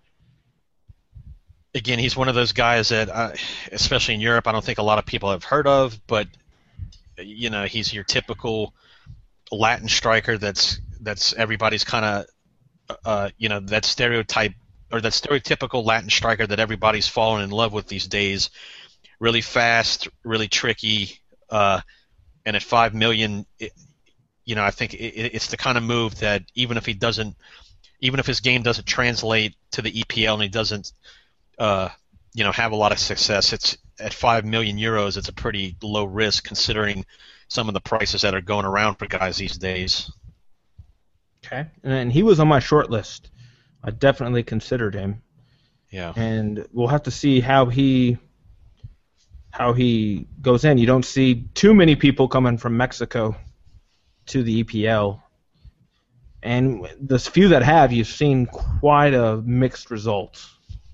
Again, he's one of those guys that, uh, especially in Europe, I don't think a lot of people have heard of, but, you know, he's your typical Latin striker that's that's everybody's kind of, uh, you know, that stereotype or that stereotypical Latin striker that everybody's fallen in love with these days. Really fast, really tricky, uh, and at five million, it, you know, I think it, it's the kind of move that even if he doesn't, even if his game doesn't translate to the E P L and he doesn't, uh, you know, have a lot of success, it's at five million euros. It's a pretty low risk considering some of the prices that are going around for guys these days. Okay, and he was on my short list. I definitely considered him. Yeah. And we'll have to see how he how he goes in. You don't see too many people coming from Mexico to the E P L. And the few that have, you've seen quite a mixed results.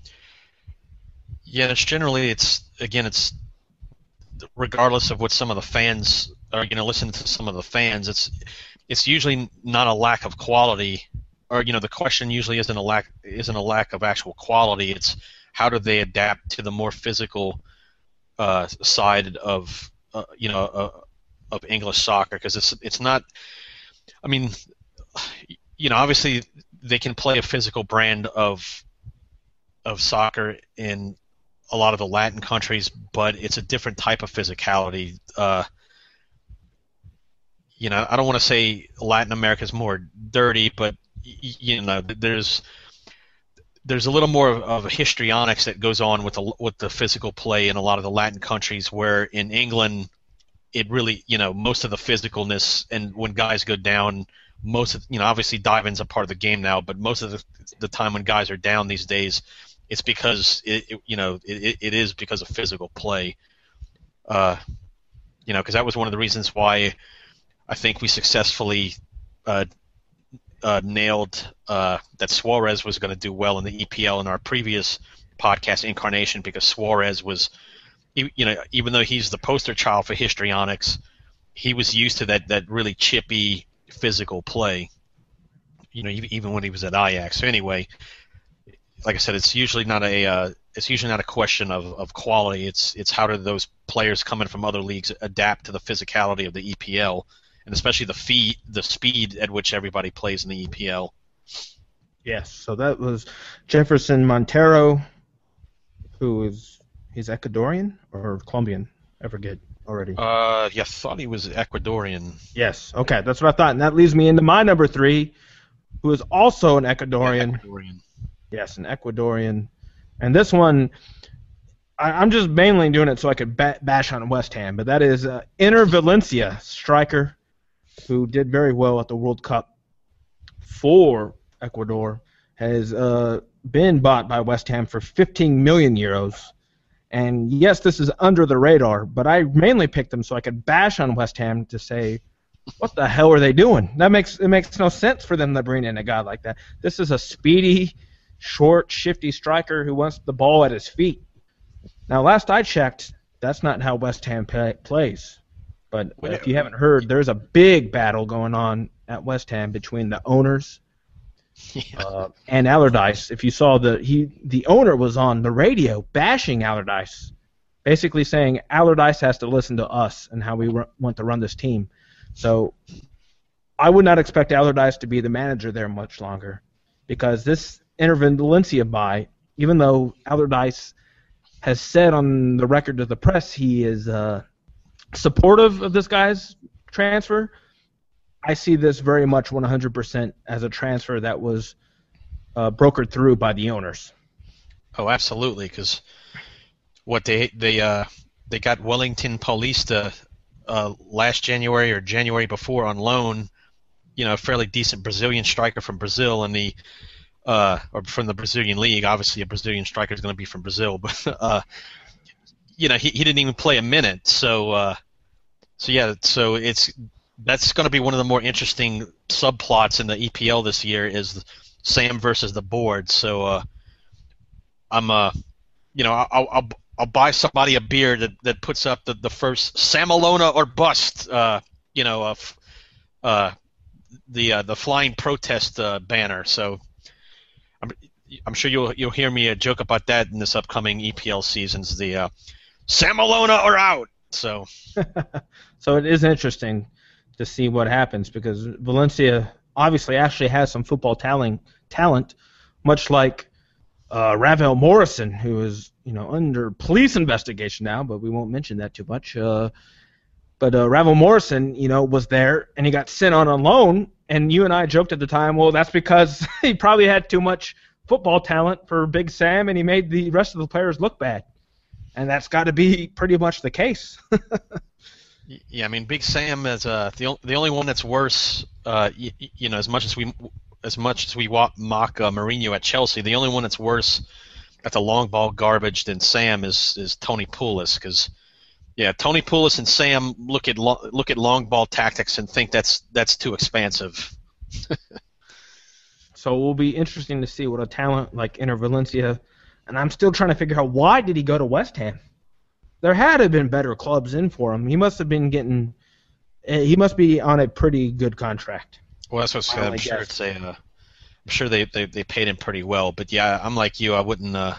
Yeah, it's generally, it's again, it's regardless of what some of the fans are, you know, listening to some of the fans, it's it's usually not a lack of quality. Or, you know, the question usually isn't a lack isn't a lack of actual quality. It's how do they adapt to the more physical uh, side of uh, you know uh, of English soccer, because it's it's not. I mean, you know, obviously they can play a physical brand of of soccer in a lot of the Latin countries, but it's a different type of physicality. Uh, you know, I don't want to say Latin America is more dirty, but you know, there's there's a little more of a histrionics that goes on with the with the physical play in a lot of the Latin countries, where in England it really, you know, most of the physicalness, and when guys go down, most of, you know, obviously diving's a part of the game now, but most of the, the time when guys are down these days, it's because it, it you know it, it is because of physical play. Uh, you know, because that was one of the reasons why I think we successfully uh, Uh, nailed uh, that Suarez was going to do well in the E P L in our previous podcast incarnation, because Suarez was, you know, even though he's the poster child for histrionics, he was used to that, that really chippy physical play, you know, even when he was at Ajax. So anyway, like I said, it's usually not a uh, it's usually not a question of, of quality. It's it's how do those players coming from other leagues adapt to the physicality of the E P L. And especially the feet, the speed at which everybody plays in the E P L. Yes, so that was Jefferson Montero, who is he's Ecuadorian or Colombian? I forget already. Uh, yeah, I thought he was Ecuadorian. Yes, okay, that's what I thought, and that leads me into my number three, who is also an Ecuadorian. Yeah, Ecuadorian. Yes, an Ecuadorian, and this one, I, I'm just mainly doing it so I could ba- bash on West Ham, but that is uh, Inter Valencia striker, who did very well at the World Cup for Ecuador, has uh, been bought by West Ham for fifteen million euros. And yes, this is under the radar, but I mainly picked them so I could bash on West Ham to say What the hell are they doing? That makes it makes no sense for them to bring in a guy like that. This is a speedy, short, shifty striker who wants the ball at his feet. Now, last I checked, that's not how West Ham play, plays. But if you haven't heard, there's a big battle going on at West Ham between the owners yeah. uh, and Allardyce. If you saw the he, the owner was on the radio bashing Allardyce, basically saying Allardyce has to listen to us and how we r- want to run this team. So I would not expect Allardyce to be the manager there much longer, because this Inter Valencia buy, even though Allardyce has said on the record to the press he is uh, supportive of this guy's transfer, I see this very much one hundred percent as a transfer that was uh, brokered through by the owners. Oh, absolutely, because what they they uh, they got Wellington Paulista uh, last January or January before on loan, you know, a fairly decent Brazilian striker from Brazil, and the uh, or from the Brazilian league. Obviously, a Brazilian striker is going to be from Brazil, but uh, you know, he he didn't even play a minute. So uh, so yeah, so it's that's going to be one of the more interesting subplots in the E P L this year is Sam versus the board. So uh, I'm uh, you know, I'll, I'll I'll buy somebody a beer that, that puts up the, the first Samalona or bust, uh, you know, uh, uh, the uh, the flying protest uh, banner. So I'm I'm sure you'll you'll hear me uh, joke about that in this upcoming E P L seasons. The uh, Samalona or out. So so it is interesting to see what happens, because Valencia obviously actually has some football talent talent, much like uh, Ravel Morrison, who is you know under police investigation now, but we won't mention that too much. Uh, but uh, Ravel Morrison, you know, was there and he got sent on a loan, and you and I joked at the time, well, that's because he probably had too much football talent for Big Sam, and he made the rest of the players look bad, and that's got to be pretty much the case. Yeah, I mean, Big Sam is uh, the the only one that's worse. Uh, you, you know, as much as we as much as we mock uh, Mourinho at Chelsea, the only one that's worse at the long ball garbage than Sam is is Tony Pulis, because yeah, Tony Pulis and Sam look at lo- look at long ball tactics and think that's that's too expansive. So it will be interesting to see what a talent like Inter Valencia, and I'm still trying to figure out why did he go to West Ham. There had to have been better clubs in for him. He must have been getting. He must be on a pretty good contract. Well, that's what I'm sure it's a. Uh, I'm sure they, they they paid him pretty well. But yeah, I'm like you. I wouldn't. Uh,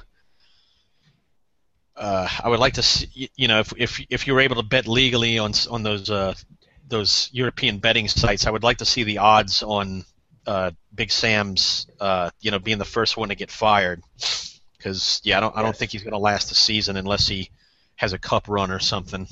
uh, I would like to see. You know, if if if you were able to bet legally on on those uh, those European betting sites, I would like to see the odds on uh, Big Sam's. Uh, you know, being the first one to get fired. Because yeah, I don't I don't yes. think he's going to last a season unless he has a cup run or something.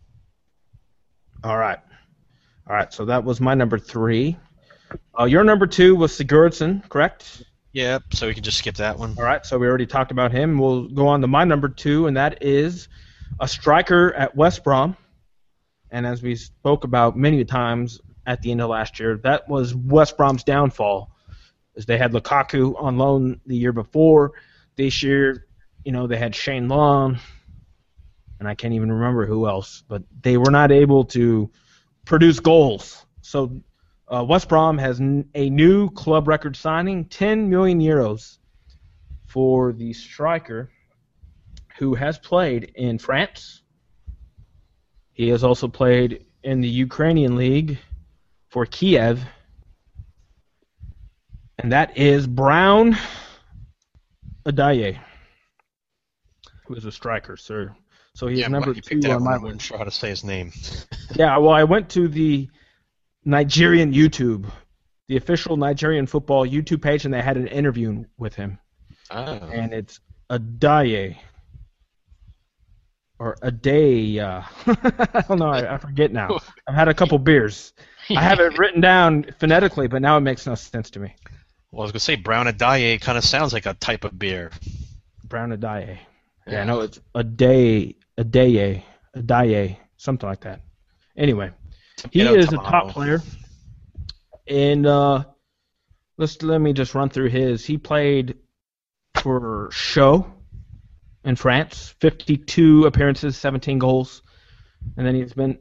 All right. All right, so that was my number three. Uh, your number two was Sigurdsson, correct? Yeah, so we can just skip that one. All right, so we already talked about him. We'll go on to my number two, and that is a striker at West Brom. And as we spoke about many times at the end of last year, that was West Brom's downfall, as they had Lukaku on loan the year before. This year, you know, they had Shane Long, and I can't even remember who else, but they were not able to produce goals. So uh, West Brom has n- a new club record signing, ten million euros for the striker who has played in France. He has also played in the Ukrainian league for Kiev, and that is Brown Adaye, who is a striker, sir. So he's yeah, number you two on my list. I wasn't sure how to say his name. Yeah, well, I went to the Nigerian YouTube, the official Nigerian football YouTube page, and they had an interview with him. Oh. And it's Adaye. Or Adaye. I don't know, I, I forget now. I've had a couple beers. I have it written down phonetically, but now it makes no sense to me. Well, I was going to say Brown Adaye kind of sounds like a type of beer. Brown Adaye. Yeah, no, it's Adaye. Adaye, Adaye, something like that. Anyway, he Tomato, is tomato. a top player, and uh, let's let me just run through his. He played for Show in France, fifty-two appearances, seventeen goals, and then he's been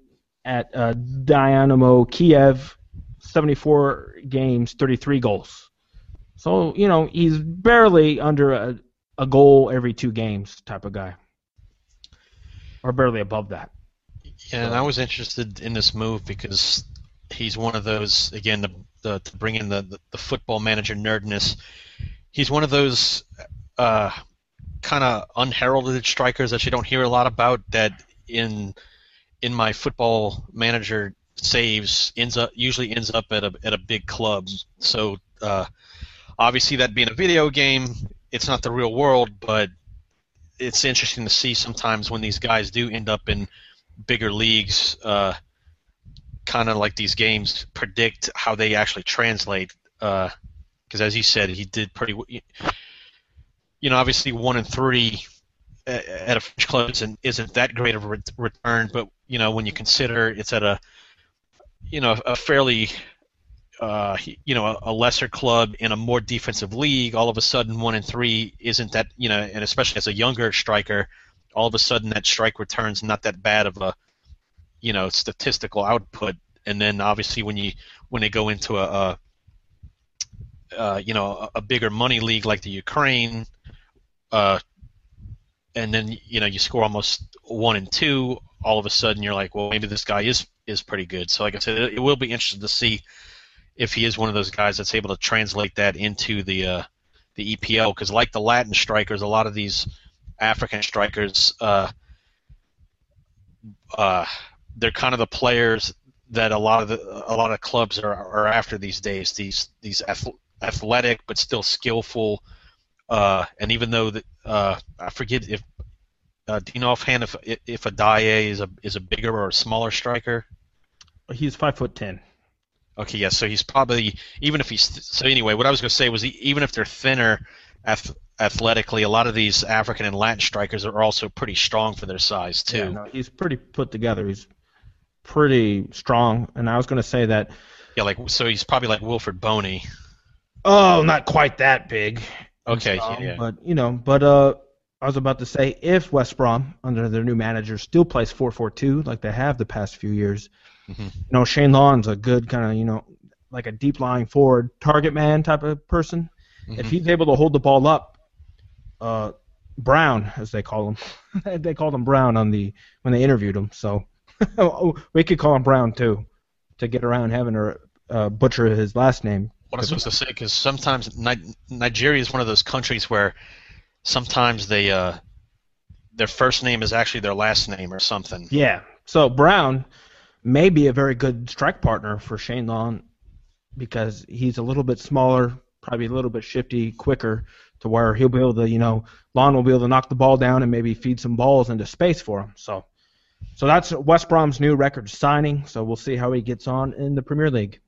at uh, Dynamo Kiev, seventy-four games, thirty-three goals. So, you know, he's barely under a, a goal every two games type of guy. Or barely above that. Yeah, and I was interested in this move because he's one of those, again, the, the, to bring in the, the, the football manager nerdness, he's one of those uh, kind of unheralded strikers that you don't hear a lot about that in in my football manager saves ends up usually ends up at a at a big club. So uh, obviously that being a video game, it's not the real world, but it's interesting to see sometimes when these guys do end up in bigger leagues, uh, kind of like these games predict how they actually translate. Because uh, as you said, he did pretty. You know, obviously one and three at a French club isn't, isn't that great of a return, but you know when you consider it's at a, you know, a fairly, uh, you know, a, a lesser club in a more defensive league, all of a sudden one and three isn't that, you know, and especially as a younger striker, all of a sudden that strike return's not that bad of a, you know, statistical output. And then obviously when you when they go into a, a uh, you know, a, a bigger money league like the Ukraine, uh, and then you know you score almost one and two, all of a sudden you're like, well, maybe this guy is is pretty good. So like I said, it, it will be interesting to see if he is one of those guys that's able to translate that into the uh, the E P L, because like the Latin strikers, a lot of these African strikers, uh, uh, they're kind of the players that a lot of the a lot of clubs are, are after these days. These these athletic but still skillful, uh, and even though that uh, I forget if uh, do you know offhand if if Adaye is a is a bigger or a smaller striker? He's five foot ten. Okay, yes. Yeah, so he's probably, even if he's so anyway. What I was going to say was even if they're thinner, ath- athletically, a lot of these African and Latin strikers are also pretty strong for their size too. Yeah, no, he's pretty put together. He's pretty strong, and I was going to say that. Yeah, like so he's probably like Wilfred Boney. Oh, not quite that big. Okay, strong, yeah. But you know, but uh, I was about to say if West Brom under their new manager still plays four four two like they have the past few years. Mm-hmm. You know, Shane Long's a good kind of, you know, like a deep lying forward target man type of person. Mm-hmm. If he's able to hold the ball up, uh, Brown, as they call him, they called him Brown on the when they interviewed him. So we could call him Brown too, to get around having to uh, butcher his last name. What I was supposed to say, because sometimes Ni- Nigeria is one of those countries where sometimes they uh, their first name is actually their last name or something. Yeah. So Brown may be a very good strike partner for Shane Long because he's a little bit smaller, probably a little bit shifty, quicker, to where he'll be able to, you know, Long will be able to knock the ball down and maybe feed some balls into space for him. So, so that's West Brom's new record signing. So we'll see how he gets on in the Premier League.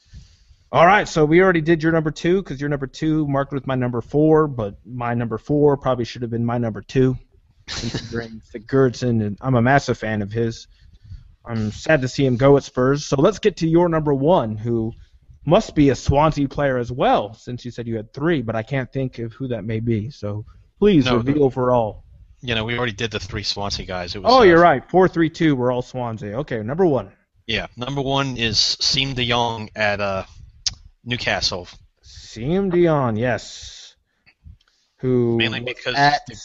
All right, so we already did your number two because your number two marked with my number four, but my number four probably should have been my number two, considering Sigurdsson, and I'm a massive fan of his. I'm sad to see him go at Spurs. So let's get to your number one, who must be a Swansea player as well, since you said you had three, but I can't think of who that may be. So please no, reveal no. for all. You know, we already did the three Swansea guys. It was, oh, uh, you're right. Four, three, two. We're all Swansea. Okay, number one. Yeah, number one is Siem de Jong at uh, Newcastle. Siem de Jong, yes. Who mainly because at, they,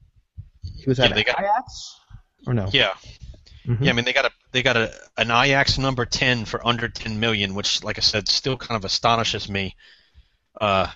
he was at yeah, Ajax or no? Yeah. Mm-hmm. Yeah, I mean they got a they got a an Ajax number ten for under ten million, which, like I said, still kind of astonishes me. Because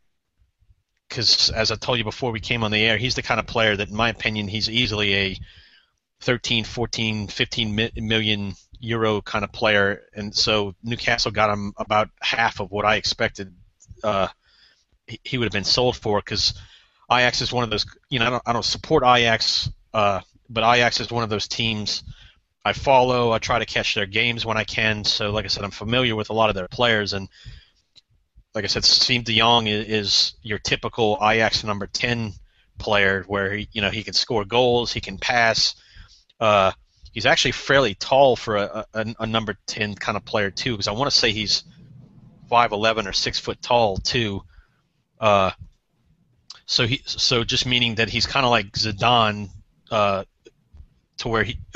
uh, as I told you before we came on the air, he's the kind of player that, in my opinion, he's easily a thirteen, fourteen, fifteen million euro kind of player, and so Newcastle got him about half of what I expected uh, he, he would have been sold for. Because Ajax is one of those, you know, I don't, I don't support Ajax, uh, but Ajax is one of those teams I follow. I try to catch their games when I can. So, like I said, I'm familiar with a lot of their players. And, like I said, Siem de Jong is, is your typical Ajax number ten player where, he, you know, he can score goals, he can pass. Uh, he's actually fairly tall for a, a, a number ten kind of player, too, because I want to say he's five eleven or six foot tall, too. Uh, so, he, so just meaning that he's kind of like Zidane, uh, to where he uh, –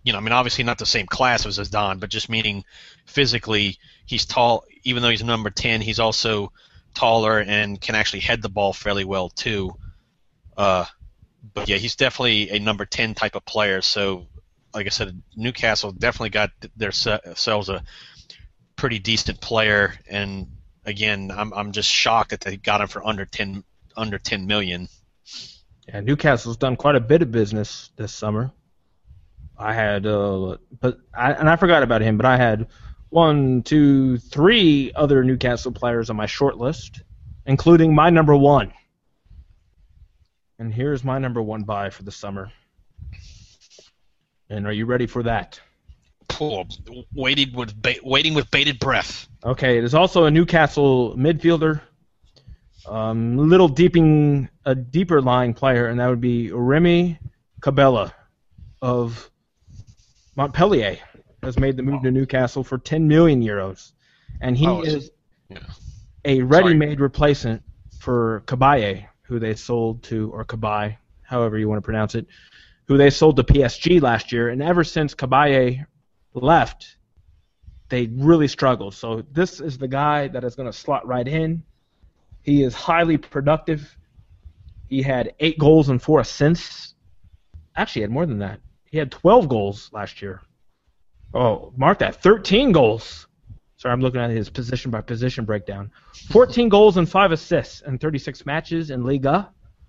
you know, I mean, obviously not the same class as Don, but just meaning physically, he's tall. Even though he's number ten, he's also taller and can actually head the ball fairly well too. Uh, but yeah, he's definitely a number ten type of player. So, like I said, Newcastle definitely got themselves a pretty decent player. And again, I'm I'm just shocked that they got him for under ten under ten million. Yeah, Newcastle's done quite a bit of business this summer. I had, uh, but I, and I forgot about him, but I had one, two, three other Newcastle players on my short list, including my number one. And here's my number one buy for the summer. And are you ready for that? Poor, waiting with ba- waiting with bated breath. Okay, it is also a Newcastle midfielder. Um, little deeping, a deeper lying player, and that would be Remy Cabella of Montpellier. Has made the move to Newcastle for ten million euros, and he oh, is yeah. a ready-made Sorry. replacement for Cabaye, who they sold to, or Cabaye, however you want to pronounce it, who they sold to P S G last year, and ever since Cabaye left, they really struggled. So this is the guy that is going to slot right in. He is highly productive. He had eight goals and four assists. Actually, he had more than that. He had twelve goals last year. Oh, mark that. thirteen goals. Sorry, I'm looking at his position-by-position breakdown. fourteen goals and five assists in thirty-six matches in Liga.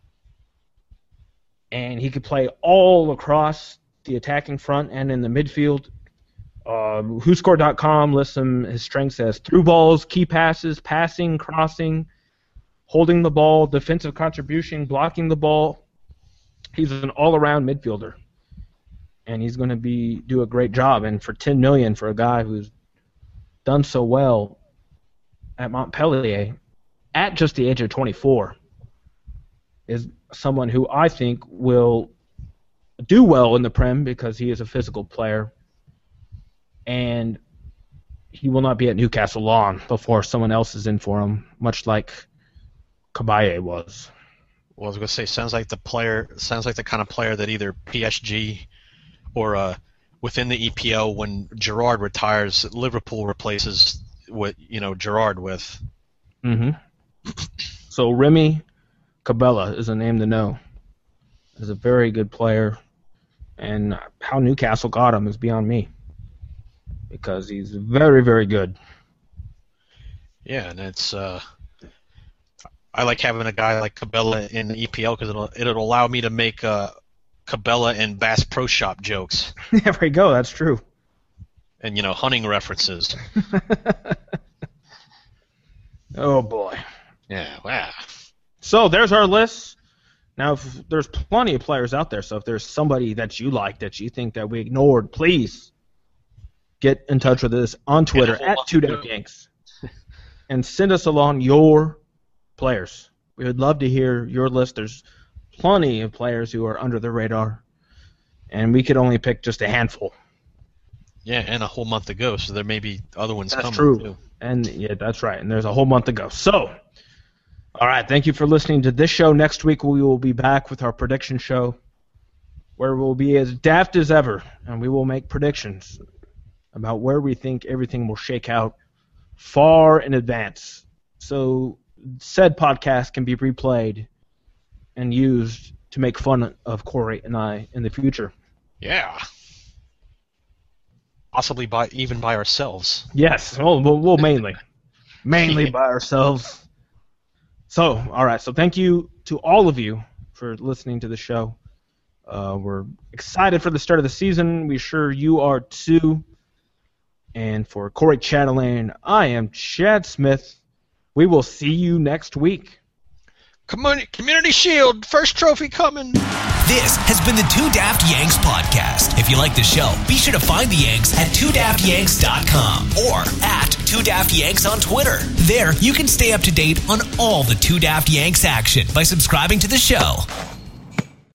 And he could play all across the attacking front and in the midfield. Um, WhoScored dot com lists him, his strengths as through balls, key passes, passing, crossing, holding the ball, defensive contribution, blocking the ball. He's an all-around midfielder, and he's going to be do a great job. And for ten million dollars for a guy who's done so well at Montpellier at just the age of twenty-four is someone who I think will do well in the Prem because he is a physical player, and he will not be at Newcastle long before someone else is in for him, much like Cabaye was. Well, I was going to say, sounds like the player, sounds like the kind of player that either P S G or uh, within the E P L, when Gerrard retires, Liverpool replaces what you know Gerrard with. Mm-hmm. So Remy Cabella is a name to know. He's a very good player, and how Newcastle got him is beyond me, because he's very, very good. Yeah, and it's uh, I like having a guy like Cabella in the E P L because it'll it'll allow me to make uh, Cabella and Bass Pro Shop jokes. There we go. That's true. And you know, hunting references. Oh boy. Yeah. Wow. So there's our list. Now, if there's plenty of players out there, so if there's somebody that you like that you think that we ignored, please get in touch with us on Twitter at two Daft Yanks and send us along your players. We would love to hear your list. There's plenty of players who are under the radar, and we could only pick just a handful. Yeah, and a whole month ago, so there may be other ones that's coming. True. Too. And yeah, that's right. And there's a whole month ago. So, all right, thank you for listening to this show. Next week we will be back with our prediction show, where we'll be as daft as ever, and we will make predictions about where we think everything will shake out far in advance. So said podcast can be replayed and used to make fun of Corey and I in the future. Yeah. Possibly by even by ourselves. Yes, well, we'll, we'll mainly. mainly by ourselves. So, all right, so thank you to all of you for listening to the show. Uh, we're excited for the start of the season. We're sure you are too. And for Corey Chatelaine, I am Chad Smith. We will see you next week. Community, Community Shield, first trophy coming. This has been the Two Daft Yanks podcast. If you like the show, be sure to find the Yanks at two daft yanks dot com or at two daft yanks on Twitter. There, you can stay up to date on all the Two Daft Yanks action by subscribing to the show.